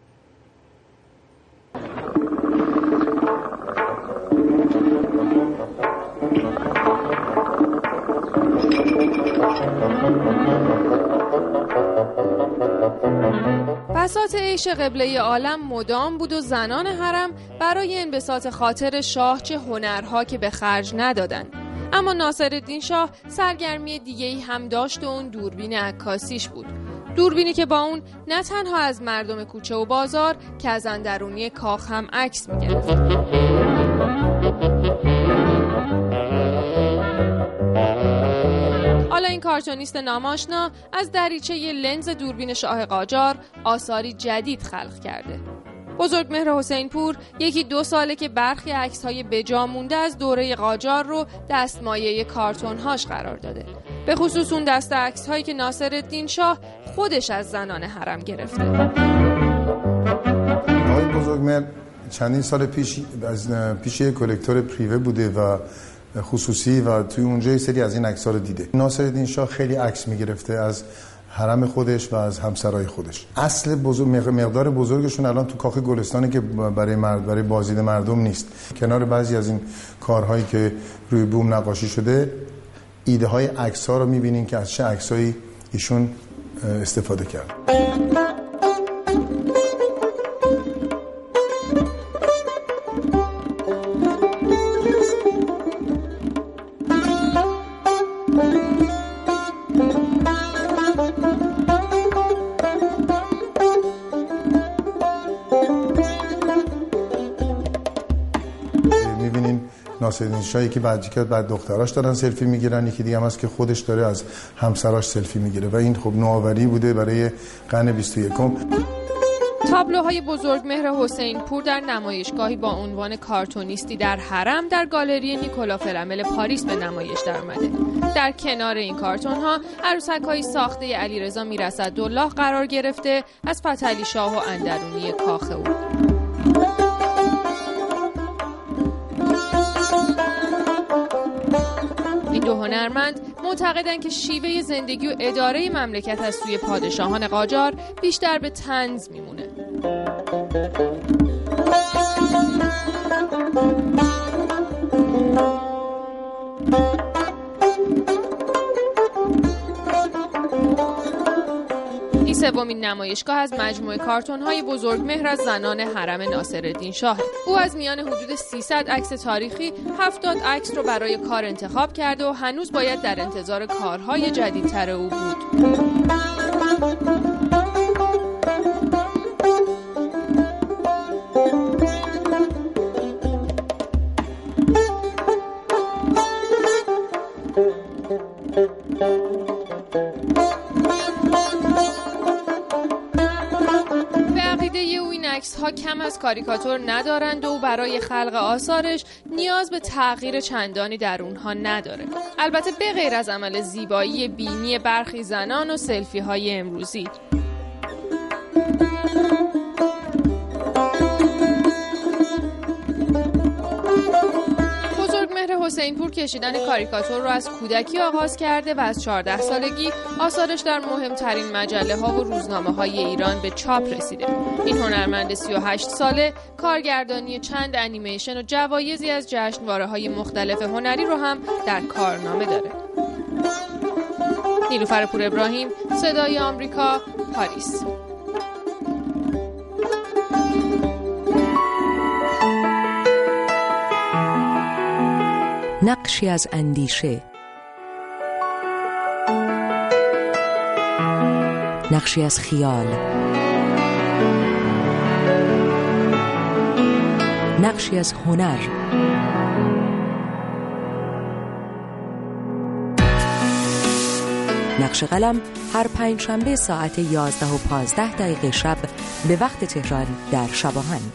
S20: بساط عیش قبله عالم مدام بود و زنان حرم برای انبساط خاطر شاه چه هنرها که به خرج ندادن. اما ناصرالدین شاه سرگرمی دیگه‌ای هم داشت و اون دوربین عکاسیش بود. دوربینی که با اون نه تنها از مردم کوچه و بازار که از اندرونی کاخ هم عکس می‌گرفت. حالا این کارتونیست ناماشنا از دریچه لنز دوربین شاه قاجار آثاری جدید خلق کرده. بزرگمهر حسین پور یکی دو ساله که برخی عکس‌های بجا مونده از دوره قاجار رو دستمایه کارتون‌هاش قرار داده. به خصوص اون دست عکس‌هایی که ناصرالدین شاه خودش از زنان حرم گرفته.
S21: آقای بزرگمهر چندین سال پیش از پیش یک کلکتور پریوه بوده و خصوصی و توی اونجا یه سری از این عکس‌ها رو دیده. ناصرالدین شاه خیلی عکس می‌گرفته از حرم خودش و از همسرای خودش. اصل بزرگ مقدار بزرگشون الان تو کاخ گلستانی که برای مرد برای بازدید مردم نیست. کنار بعضی از این کارهایی که روی بوم نقاشی شده، ایده های عکس‌ها رو می‌بینین که از چه عکسایی ایشون استفاده کرد. ناصرالدین شاه که بعد که بعد دختراش دارن سلفی میگیرن، یکی دیگه هم هست که خودش داره از همسراش سلفی میگیره و این خب نوآوری بوده برای قرن بیست و یکم.
S20: تابلوهای بزرگمهر حسین پور در نمایشگاهی با عنوان کارتونیستی در حرم در گالری نیکولا فلامل پاریس به نمایش درآمده. در کنار این کارتون‌ها عروسک‌های ساخته علیرضا میراسدالله قرار گرفته از فتحعلی شاه و اندرونی کاخ او. این دو هنرمند معتقدند که شیوه زندگی و اداره مملکت از سوی پادشاهان قاجار بیشتر به طنز میمونه. این سومین نمایشگاه از مجموعه کارتون‌های بزرگمهر از زنان حرم ناصرالدین شاه. او از میان حدود سیصد عکس تاریخی هفتاد عکس رو برای کار انتخاب کرده و هنوز باید در انتظار کارهای جدیدتر او بود. ها کم از کاریکاتور ندارند و او برای خلق آثارش نیاز به تغییر چندانی در اونها نداره. البته به غیر از عمل زیبایی بینی برخی زنان و سلفی های امروزی. حسین پور کشیدن کاریکاتور رو از کودکی آغاز کرده و از چهارده سالگی آثارش در مهمترین مجله ها و روزنامه های ایران به چاپ رسیده. این هنرمند سی و هشت ساله کارگردانی چند انیمیشن و جوایزی از جشنواره های مختلف هنری رو هم در کارنامه داره. نیلوفر پور ابراهیم، صدای آمریکا، پاریس.
S22: نقشی از اندیشه، نقشی از خیال، نقشی از هنر، نقش قلم هر پنجشنبه ساعت یازده و پانزده دقیقه شب به وقت تهران در شباهنگ.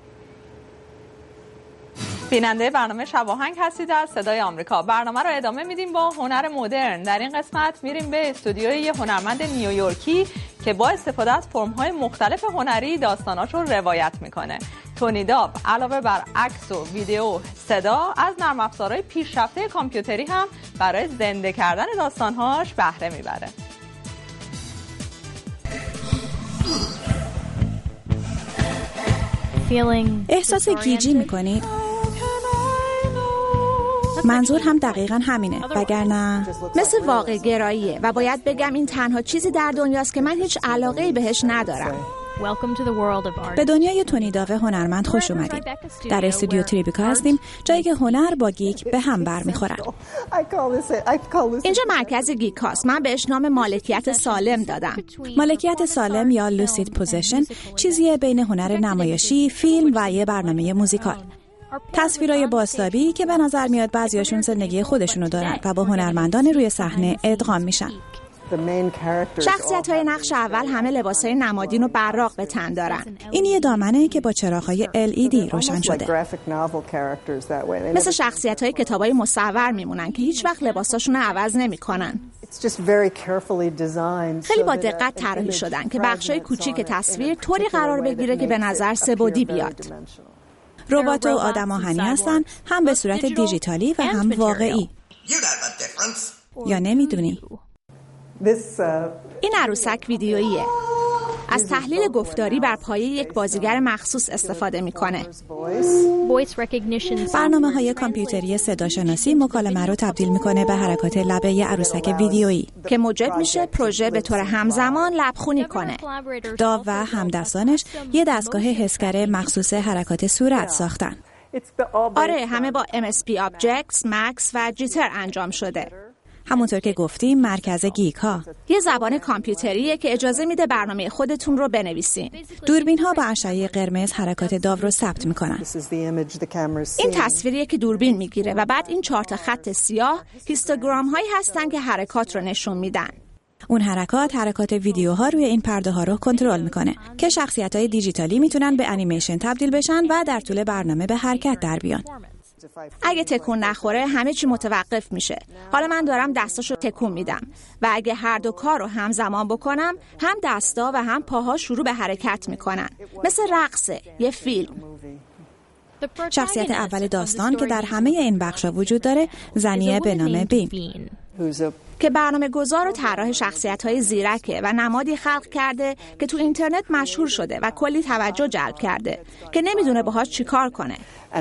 S12: بیننده برنامه شباهنگ هستید در صدای آمریکا. برنامه رو ادامه میدیم با هنر مدرن. در این قسمت میریم به استودیوی یه هنرمند نیویورکی که با استفاده از فرم‌های مختلف هنری داستاناش رو روایت میکنه. تونی داب علاوه بر عکس و ویدیو، صدا، از نرم افزارهای پیشرفته کامپیوتری هم برای زنده کردن داستانهاش بهره میبره.
S23: احساس گیجی میکنید؟ منظور هم دقیقاً همینه، وگرنه
S24: مثل واقع گراییه و باید بگم این تنها چیزی در دنیاست که من هیچ علاقه‌ای بهش ندارم.
S23: به دنیای تونی داو هنرمند خوش اومدید. در استودیو تریبیکا هستیم، جایی که هنر با گیک به هم برمیخورن.
S5: اینجا مرکز گیک هاست. من بهش نام مالکیت سالم دادم.
S23: مالکیت سالم یا لوسید پوزیشن چیزیه بین هنر نمایشی، فیلم و یه برنامه موزیکال. تصویرای بازتابی که به نظر میاد بعضیاشون زندگی خودشونو دارن و با هنرمندان روی صحنه ادغام میشن.
S5: شخصیت‌های نقش اول همه لباسای نمادین و براق به تن دارن.
S23: این یه دامنه که با چراغ‌های ال ای دی روشن شده.
S5: مثل شخصیت‌های کتابای مصور میمونن که هیچ وقت لباساشون رو عوض نمی‌کنن. خیلی با دقت طراحی شدن که بخشای کوچیک تصویر طوری قرار بگیره که به نظر سه‌بعدی بیاد.
S23: ربات و آدم آهنی هستن، هم به صورت دیجیتالی و هم واقعی. یا نمیدونی؟
S5: این عروسک ویدیوییه. از تحلیل گفتاری بر پایه یک بازیگر مخصوص استفاده میکنه.
S23: برنامه‌های کامپیوتری صداشناسی مکالمه رو تبدیل میکنه به حرکات لبه ی عروسک ویدیویی
S5: که موجب میشه پروژه به طور همزمان لبخونی کنه.
S23: داو و همدستانش یه دستگاه حسگر مخصوص حرکات صورت ساختن.
S5: آره، همه با ام اس پی Objects، مکس و جیتر انجام شده.
S23: همونطور که گفتیم مرکز گیک ها
S5: یه زبان کامپیوتریه که اجازه میده برنامه خودتون رو بنویسین.
S23: دوربین ها با اشعه قرمز حرکات داو رو ثبت میکنن.
S5: این تصویریه که دوربین میگیره و بعد این چهار تا خط سیاه هیستوگرام هایی هستن که حرکات رو نشون میدن.
S23: اون حرکات حرکات ویدیوها روی این پرده ها رو کنترل میکنه که شخصیت های دیجیتالی میتونن به انیمیشن تبدیل بشن و در طول برنامه به حرکت در بیان.
S5: اگه تکون نخوره همه چی متوقف میشه. حالا من دارم دستاشو تکون میدم و اگه هر دو کار رو همزمان بکنم هم دستا و هم پاها شروع به حرکت میکنن. مثل رقصه، یه فیلم.
S23: شخصیت اول داستان که در همه این بخشا وجود داره زنیه به نام بین
S5: که برنامه گذار و طراح شخصیت‌های زیرکه و نمادی خلق کرده که تو اینترنت مشهور شده و کلی توجه جلب کرده که نمیدونه باهاش چیکار کنه.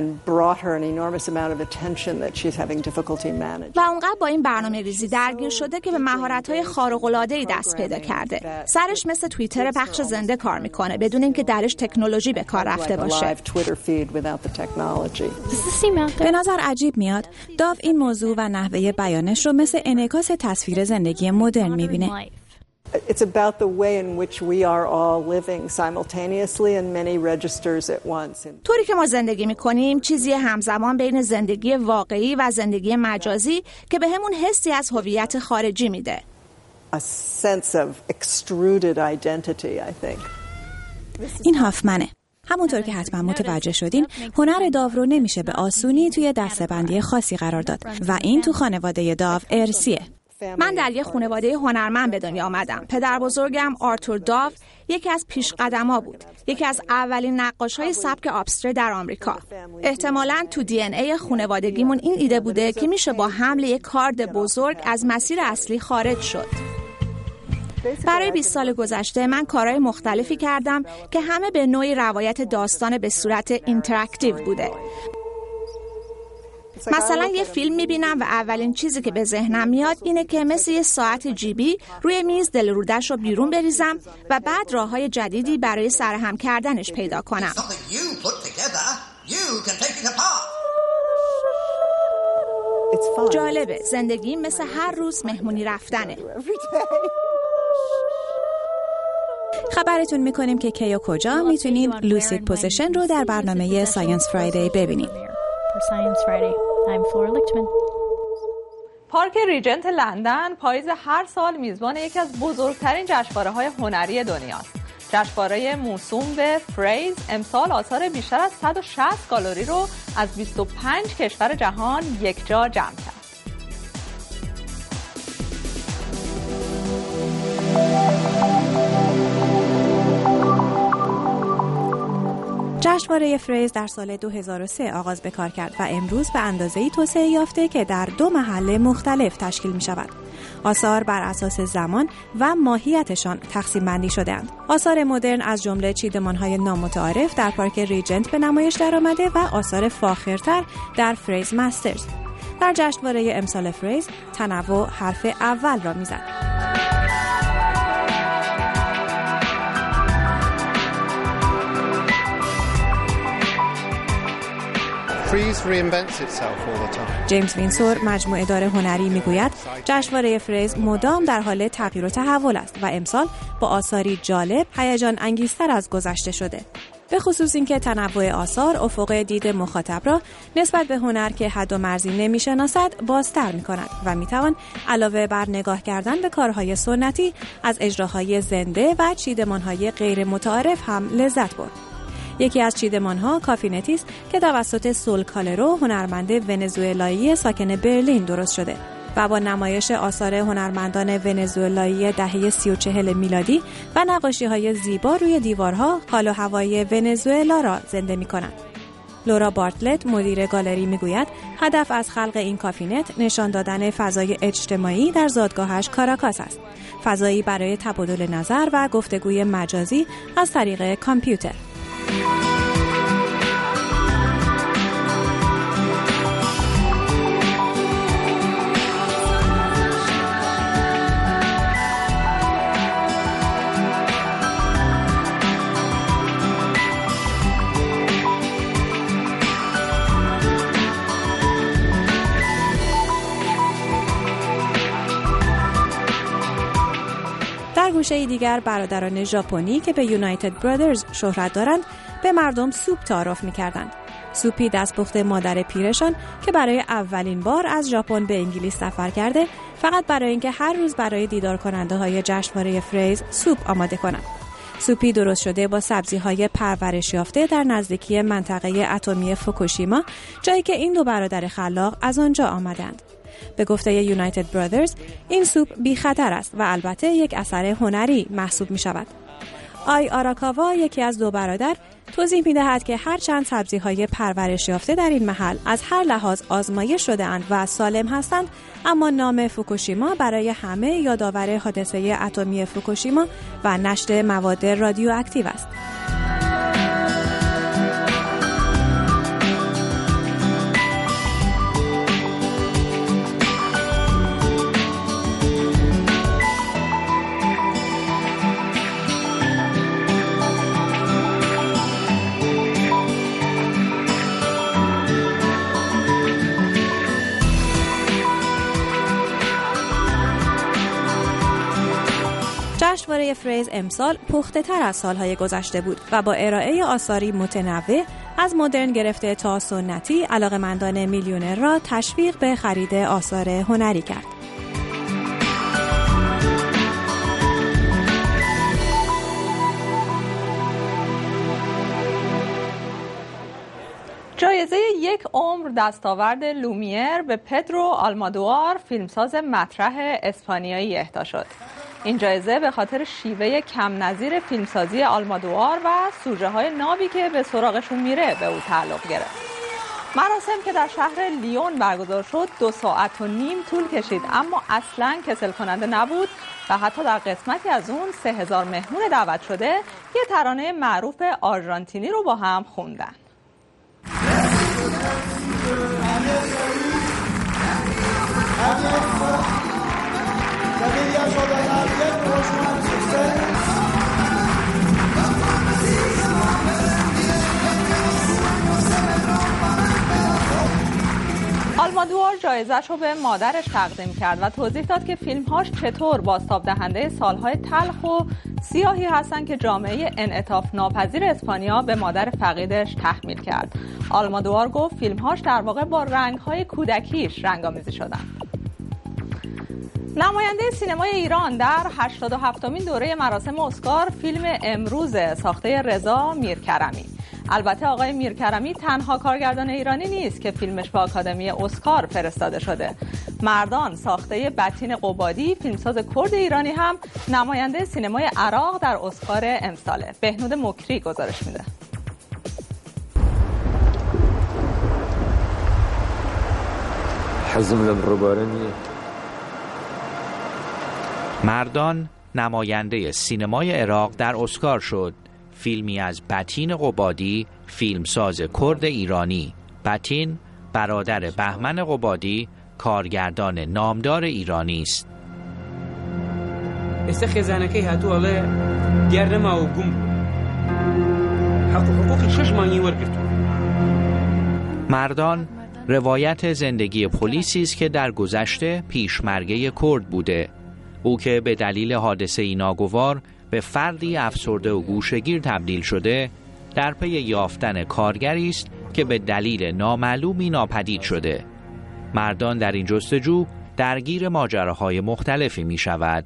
S5: و اونقدر با این برنامه ریزی درگیر شده که به مهارت‌های خارق‌العاده‌ای دست پیدا کرده. سرش مثل توییتر پخش زنده کار میکنه بدون اینکه درش تکنولوژی به کار رفته باشه.
S23: به نظر عجیب میاد داو این موضوع و نحوه بیانش رو مثل انعکاس تصویر زندگی مدرن میبینه.
S6: It's about the way in which we are all living simultaneously in many registers at once.
S5: طوری که ما زندگی می‌کنیم چیزی همزمان بین زندگی واقعی و زندگی مجازی که به همون حسی از هویت خارجی میده.
S6: A sense of extruded identity, I think.
S23: این هافمنه. همونطور که حتما متوجه شدین هنر داو رو نمیشه به آسونی توی دسته‌بندی خاصی قرار داد و این تو خانواده داو ارثیه.
S5: من در یک خانواده هنرمند به دنیا آمدم. پدر بزرگم آرتور داو یکی از پیشقدما بود. یکی از اولین نقاش‌های سبک ابستر در آمریکا. احتمالاً تو دی ان ای خانوادگیمون این ایده بوده که میشه با حمل یک کارد بزرگ از مسیر اصلی خارج شد. برای بیست سال گذشته من کارهای مختلفی کردم که همه به نوعی روایت داستان به صورت اینتراکتیو بوده. مثلا یه فیلم میبینم و اولین چیزی که به ذهنم میاد اینه که مثل یه ساعت جیبی روی میز دلرودش رو بیرون بریزم و بعد راههای جدیدی برای سرهم کردنش پیدا کنم. جالبه، زندگی مثل هر روز مهمونی رفتنه.
S23: خبرتون میکنیم که کی و کجا میتونید لوسید پوزیشن رو در برنامه ساینس فرایدی ببینید.
S12: پارک ریجنت لندن پاییز هر سال میزبان یکی از بزرگترین جشنواره‌های هنری دنیاست. جشنواره موسوم به فریز امسال آثار بیشتر از صد و شصت گالری رو از بیست و پنج کشور جهان یک جا جمع کرد.
S23: جشنواره فریز در سال دو هزار و سه آغاز به کار کرد و امروز به اندازه‌ای توسعه یافته که در دو محله مختلف تشکیل می شود. آثار بر اساس زمان و ماهیتشان تقسیم بندی شده‌اند. آثار مدرن از جمله چیدمان‌های نامتعارف در پارک ریجنت به نمایش درآمده و آثار فاخرتر در فریز مسترز. در جشنواره امسال فریز تنوع حرف اول را می‌زد. جیمز وینسور مجموعه دار هنری میگوید جشنواره فریز مدام در حال تغییر و تحول است و امسال با آثاری جالب هیجان انگیزتر از گذشته شده. به خصوص اینکه تنوع آثار افق دید مخاطب را نسبت به هنر که حد و مرزی نمی‌شناسد بازتر می‌کند و می‌توان علاوه بر نگاه کردن به کارهای سنتی از اجراهای زنده و چیدمان‌های غیر متعارف هم لذت برد. یکی از چیدمان‌ها کافینتی است که توسط سول کالرو هنرمند ونزوئلایی ساکن برلین درست شده و با نمایش آثار هنرمندان ونزوئلایی دهه سی و چهل میلادی و نقاشی‌های زیبا روی دیوارها حال و هوای ونزوئلا را زنده می‌کند. لورا بارتلت مدیر گالری میگوید هدف از خلق این کافینت نشان دادن فضای اجتماعی در زادگاهش کاراکاس است. فضایی برای تبادل نظر و گفتگوی مجازی از طریق کامپیوتر. در گوشه دیگر برادران ژاپنی که به یونایتد برادرز شهرت دارند به مردم سوپ تعارف می‌کردند. سوپی دستپخت مادر پیرشان که برای اولین بار از ژاپن به انگلیس سفر کرده فقط برای اینکه هر روز برای دیدار کننده های جشنواره فریز سوپ آماده کنند. سوپی درست شده با سبزی‌های پرورش یافته در نزدیکی منطقه اتمی فوکوشیما، جایی که این دو برادر خلاق از آنجا آمدند. به گفته یونایتد برادرز این سوپ بی خطر است و البته یک اثر هنری محسوب می شود. آی آراکاوا یکی از دو برادر توضیح می دهد که هر چند سبزی های پرورش یافته در این محل از هر لحاظ آزمایش شده اند و سالم هستند، اما نام فوکوشیما برای همه یادآور حادثه اتمی فوکوشیما و نشت مواد رادیواکتیو است. جشنواره فریز امسال پخته تر از سالهای گذشته بود و با ارائه آثاری متنوع از مدرن گرفته تا سنتی علاقه‌مندان میلیونر را تشویق به خرید آثار هنری کرد.
S12: جایزه یک عمر دستاورد لومیر به پدرو آلمادوار فیلمساز مطرح اسپانیایی اهدا شد. این جایزه به خاطر شیوه کم نظیر فیلمسازی آلمادوار و سوژه های نابی که به سراغشون میره به او تعلق گرفت. مراسم که در شهر لیون برگزار شد دو ساعت و نیم طول کشید، اما اصلاً کسل کننده نبود و حتی در قسمتی از اون سه هزار مهمون دعوت شده یه ترانه معروف آرژانتینی رو با هم خوندن. آلمادوار جایزش رو به مادرش تقدیم کرد و توضیح داد که فیلمهاش چطور بازتاب دهنده سالهای تلخ و سیاهی هستن که جامعه انعطاف ناپذیر اسپانیا به مادر فقیدش تحمیل کرد. آلمادوار گفت فیلمهاش در واقع با رنگ‌های کودکیش رنگ‌آمیزی شدن. نماینده سینمای ایران در هشتاد و هفتمین دوره مراسم اسکار فیلم امروز ساخته رضا میرکرمی. البته آقای میرکرمی تنها کارگردان ایرانی نیست که فیلمش به آکادمی اسکار فرستاده شده. مردان ساخته بطین قبادی فیلمساز کرد ایرانی هم نماینده سینمای عراق در اسکار امساله. بهنود مکری گزارش میده.
S3: حزم روبارنی
S7: مردان نماینده سینمای عراق در اسکار شد. فیلمی از بطین قبادی، فیلمساز کرد ایرانی. بطین برادر بهمن قبادی، کارگردان نامدار ایرانی است.
S3: است خزانکی هاتو الله دیارما و گم حق حقوق شش مانی ورگرتو.
S7: مردان روایت زندگی پلیسی است که در گذشته پیشمرگه کرد بوده. او که به دلیل حادثه ناگوار به فردی افسرده و گوشه‌گیر تبدیل شده، در پی یافتن کارگری است که به دلیل نامعلومی ناپدید شده. مردان در این جستجو درگیر ماجراهای مختلفی می شود.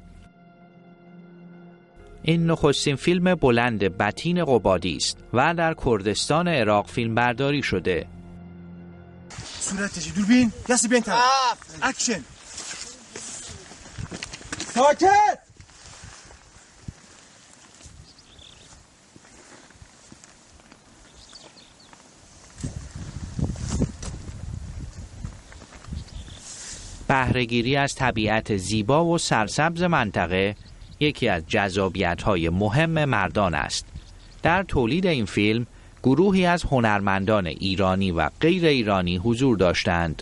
S7: این نخستین فیلم بلند بطین قبادی است و در کردستان عراق فیلم برداری شده.
S8: صورتش دوربین دست بین طرف اکشن ساکت.
S7: بهره‌گیری از طبیعت زیبا و سرسبز منطقه یکی از جذابیت‌های مهم مردان است. در تولید این فیلم گروهی از هنرمندان ایرانی و غیر ایرانی حضور داشتند.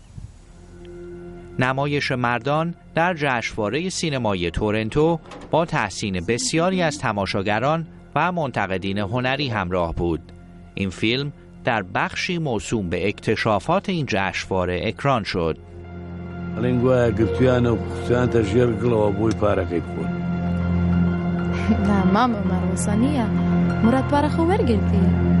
S7: نمایش مردان در جشنواره سینمای تورنتو با تحسین بسیاری از تماشاگران و منتقدین هنری همراه بود. این فیلم در بخشی موسوم به اکتشافات این جشنواره اکران شد.
S9: لنگویا گرتویان و قوتیان ترجیح گلو بوی پارکی کن.
S10: نه ماما مروسانیه مراد پاره خو ورگرتی.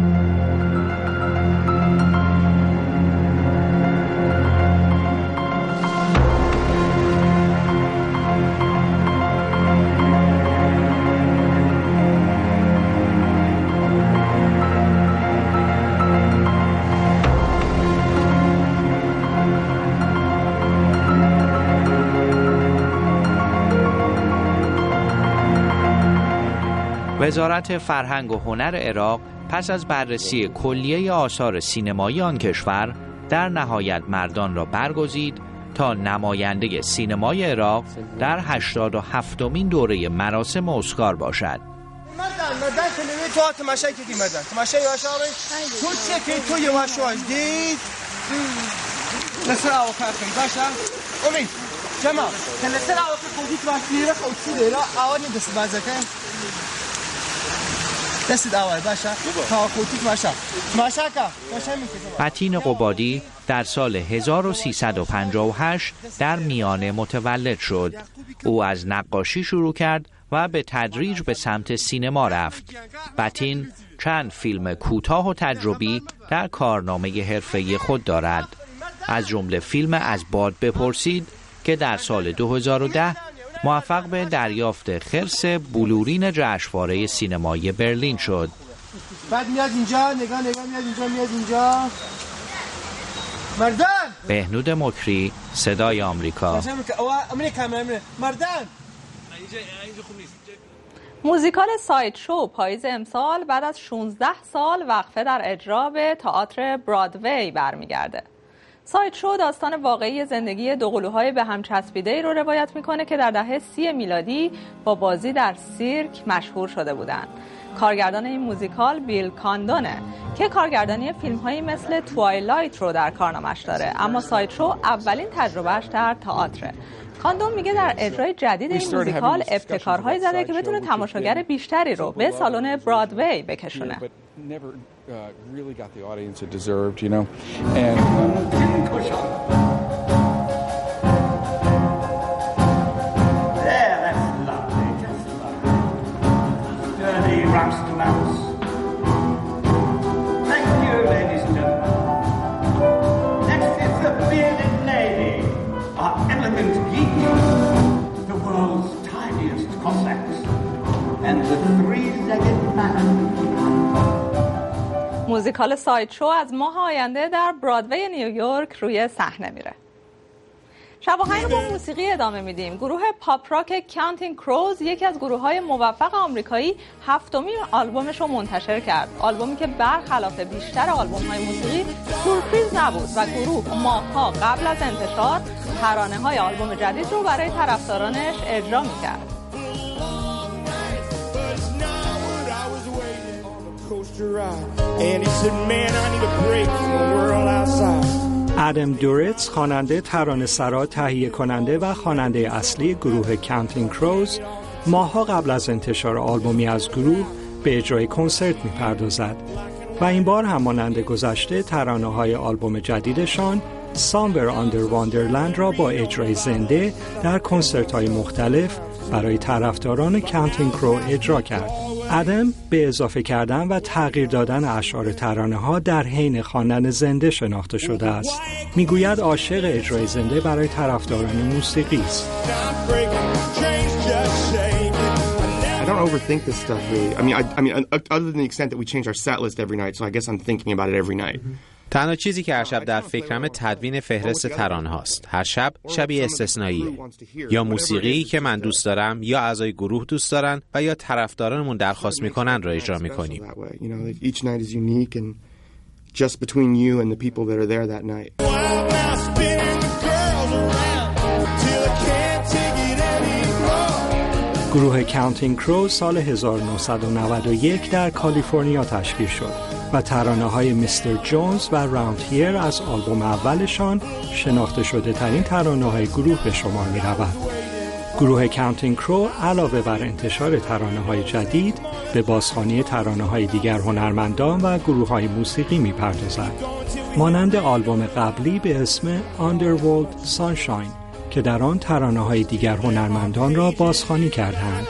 S7: وزارت فرهنگ و هنر عراق پس از بررسی کلیه آثار سینمایی آن کشور در نهایت مردان را برگزید تا نماینده سینمای عراق در هشتاد و هفتمین دوره مراسم اسکار باشد.
S8: مردان مردان کلمه تو تماشای کردی مردان تماشای واشاوی تو چه که تو یه واشاوی دید لسر آو فرقی باشا امید جمال لسر آو فرقی واشیره خوشی دیرا آوانی دست بازکن دست داوای باشا تا خوشی باشا تماشا کا تماشا میکنه.
S7: بطین قبادی در سال هزار و سیصد و پنجاه و هشت در میانه متولد شد. او از نقاشی شروع کرد و به تدریج به سمت سینما رفت. بطین چند فیلم کوتاه و تجربی در کارنامه حرفه‌ای خود دارد، از جمله فیلم از باد بپرسید که در سال دو هزار و ده موفق به دریافت خرس بلورین جشنواره سینمایی برلین شد.
S8: بعد میاد اینجا نگاه نگاه میاد اینجا میاد اینجا مردان.
S7: بهنود مکری، صدای آمریکا.
S8: مردان.
S12: موزیکال ساید شو پاییز امسال بعد از شانزده سال وقفه در اجرا به تئاتر برادوی برمیگرده. ساید شو داستان واقعی زندگی دو قلوهای به هم چسبیده ای رو روایت میکنه که در دهه سی میلادی با بازی در سیرک مشهور شده بودند. کارگردان این موزیکال بیل کاندونه که کارگردانی فیلم‌هایی مثل توایلایت رو در کارنامه‌اش داره، اما ساید شو اولین تجربهش در تئاتر. کاندون میگه در اجرای جدید این موزیکال ابتکارهایی زده که بتونه تماشاگر بیشتری رو به سالن برادوی بکشونه. موزیکال ساید شو از ماه آینده در برادوی نیویورک روی صحنه میره. شباهنگ رو با موسیقی ادامه میدیم. گروه پاپ راک کانتینگ کروز یکی از گروه‌های موفق آمریکایی هفتمین آلبومش رو منتشر کرد. آلبومی که برخلاف بیشتر آلبوم‌های موسیقی سورپرایز نبود و گروه ماه‌ها قبل از انتشار ترانه‌های آلبوم جدید رو برای طرفدارانش اجرا می‌کرد.
S24: ادم دورتس خواننده ترانه‌سرا، تهیه کننده و خواننده اصلی گروه کانتینگ کروز ماه‌ها قبل از انتشار آلبومی از گروه به اجرای کنسرت می‌پردازد. و این بار هم مانند گذشته ترانه‌های آلبوم جدیدشان Somewhere Under Wonderland را با اجرای زنده در کنسرت‌های مختلف برای طرفداران کانتینگ کرو اجرا کرد. ادم به اضافه کردن و تغییر دادن اشعار ترانه‌ها در حین خواندن زنده شناخته شده است. میگوید عاشق اجرای زنده برای طرفداران موسیقی است.
S1: I don't overthink this stuff really. I mean, I, I mean, other than the extent that we change our set list every night, so I guess I'm thinking about it every night.
S11: تنها چیزی که هر شب در فکرم تدوین فهرست ترانه هاست. هر شب شبیه استثنائیه. یا موسیقی که من دوست دارم، یا اعضای گروه دوست دارن و یا طرفدارانمون درخواست میکنن را اجرا میکنیم.
S1: Each night is unique and just between you and the people that are there that night.
S24: گروه کانتینگ کرو سال هزار و نهصد و نود و یک در کالیفرنیا تشکیل شد و ترانه‌های میستر جونز و راوند هیر از آلبوم اولشان شناخته شده ترین ترانه‌های گروه به شمار می رود. گروه کانتینگ کرو علاوه بر انتشار ترانه‌های جدید به بازخوانی ترانه‌های دیگر هنرمندان و گروه‌های موسیقی می‌پردازد. مانند آلبوم قبلی به اسم Underworld Sunshine که در آن ترانه‌های دیگر هنرمندان را بازخوانی کردند.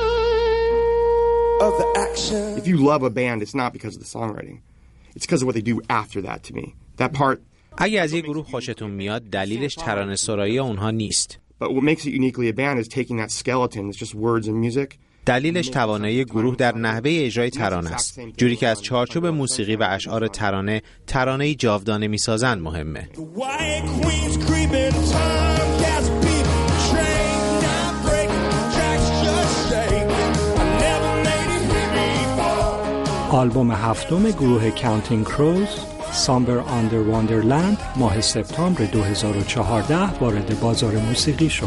S1: If you love a band, it's not because of the songwriting. It's because of what they do after that to me. That part.
S11: اگه از یک گروه خوشتون میاد، دلیلش ترانه سرایی اونها نیست.
S1: But what makes it uniquely a band is taking that skeleton, it's just words and music.
S11: دلیلش توانایی گروه در نحوه اجرای ترانه است. جوری که از چارچوب موسیقی و اشعار ترانه، ترانه‌ای جاودانه می‌سازند مهمه.
S24: آلبوم هفتم گروه کانتینگ کروز Somewhere Under Wonderland ماه سپتامبر دو هزار و چهارده وارد بازار موسیقی شد.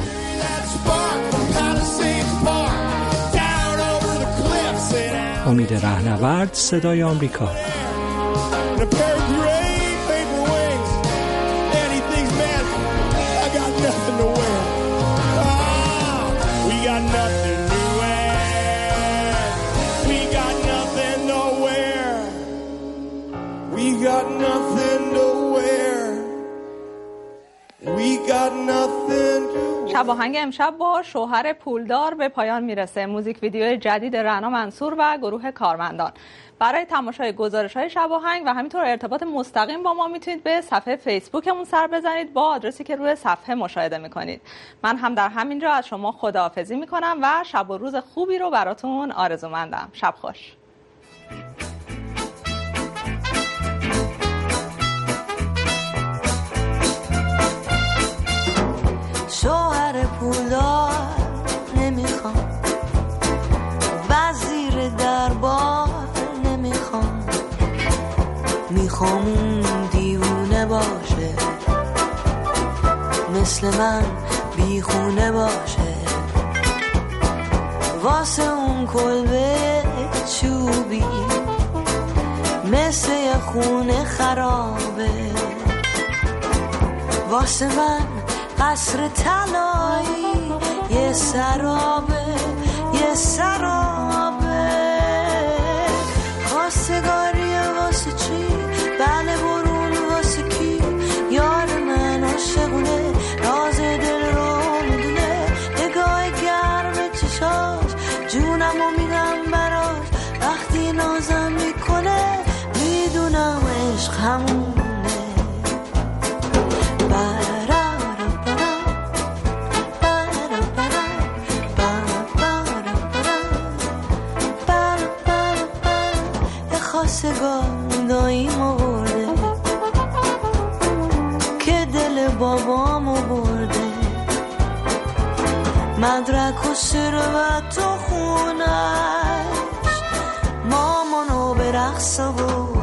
S24: امید رهنورد، صدای آمریکا.
S12: شب آهنگ امشب با شوهر پولدار به پایان میرسه. موزیک ویدیو جدید رعنا منصور و گروه کارمندان. برای تماشای گزارش‌های شب آهنگ و همینطور ارتباط مستقیم با ما میتونید به صفحه فیسبوکمون سر بزنید با آدرسی که روی صفحه مشاهده میکنید. من هم در همینجا از شما خداحافظی میکنم و شب و روز خوبی رو براتون آرزومندم. شب خوش.
S2: شوهر پولدار نمیخوام، وزیر دربار نمیخوام، میخوام اون دیوونه باشه، مثل من بیخونه باشه، واسه اون کلبه چوبی مثل یه خونه خرابه، واسه من قصر طلایی یه سرابه، یه سرابه، خواستگاریه واسه چی؟ بله برون واسه کی؟ یار من عاشقونه، راز دل رو میدونه، نگاه گرم چشاش جونمو میدم براش، وقتی نازم میکنه میدونم عشق همونه. خواستگار داییمو برده که دل بابامو برده، مدرک و ثروت و خونش مامانو به رقص برده.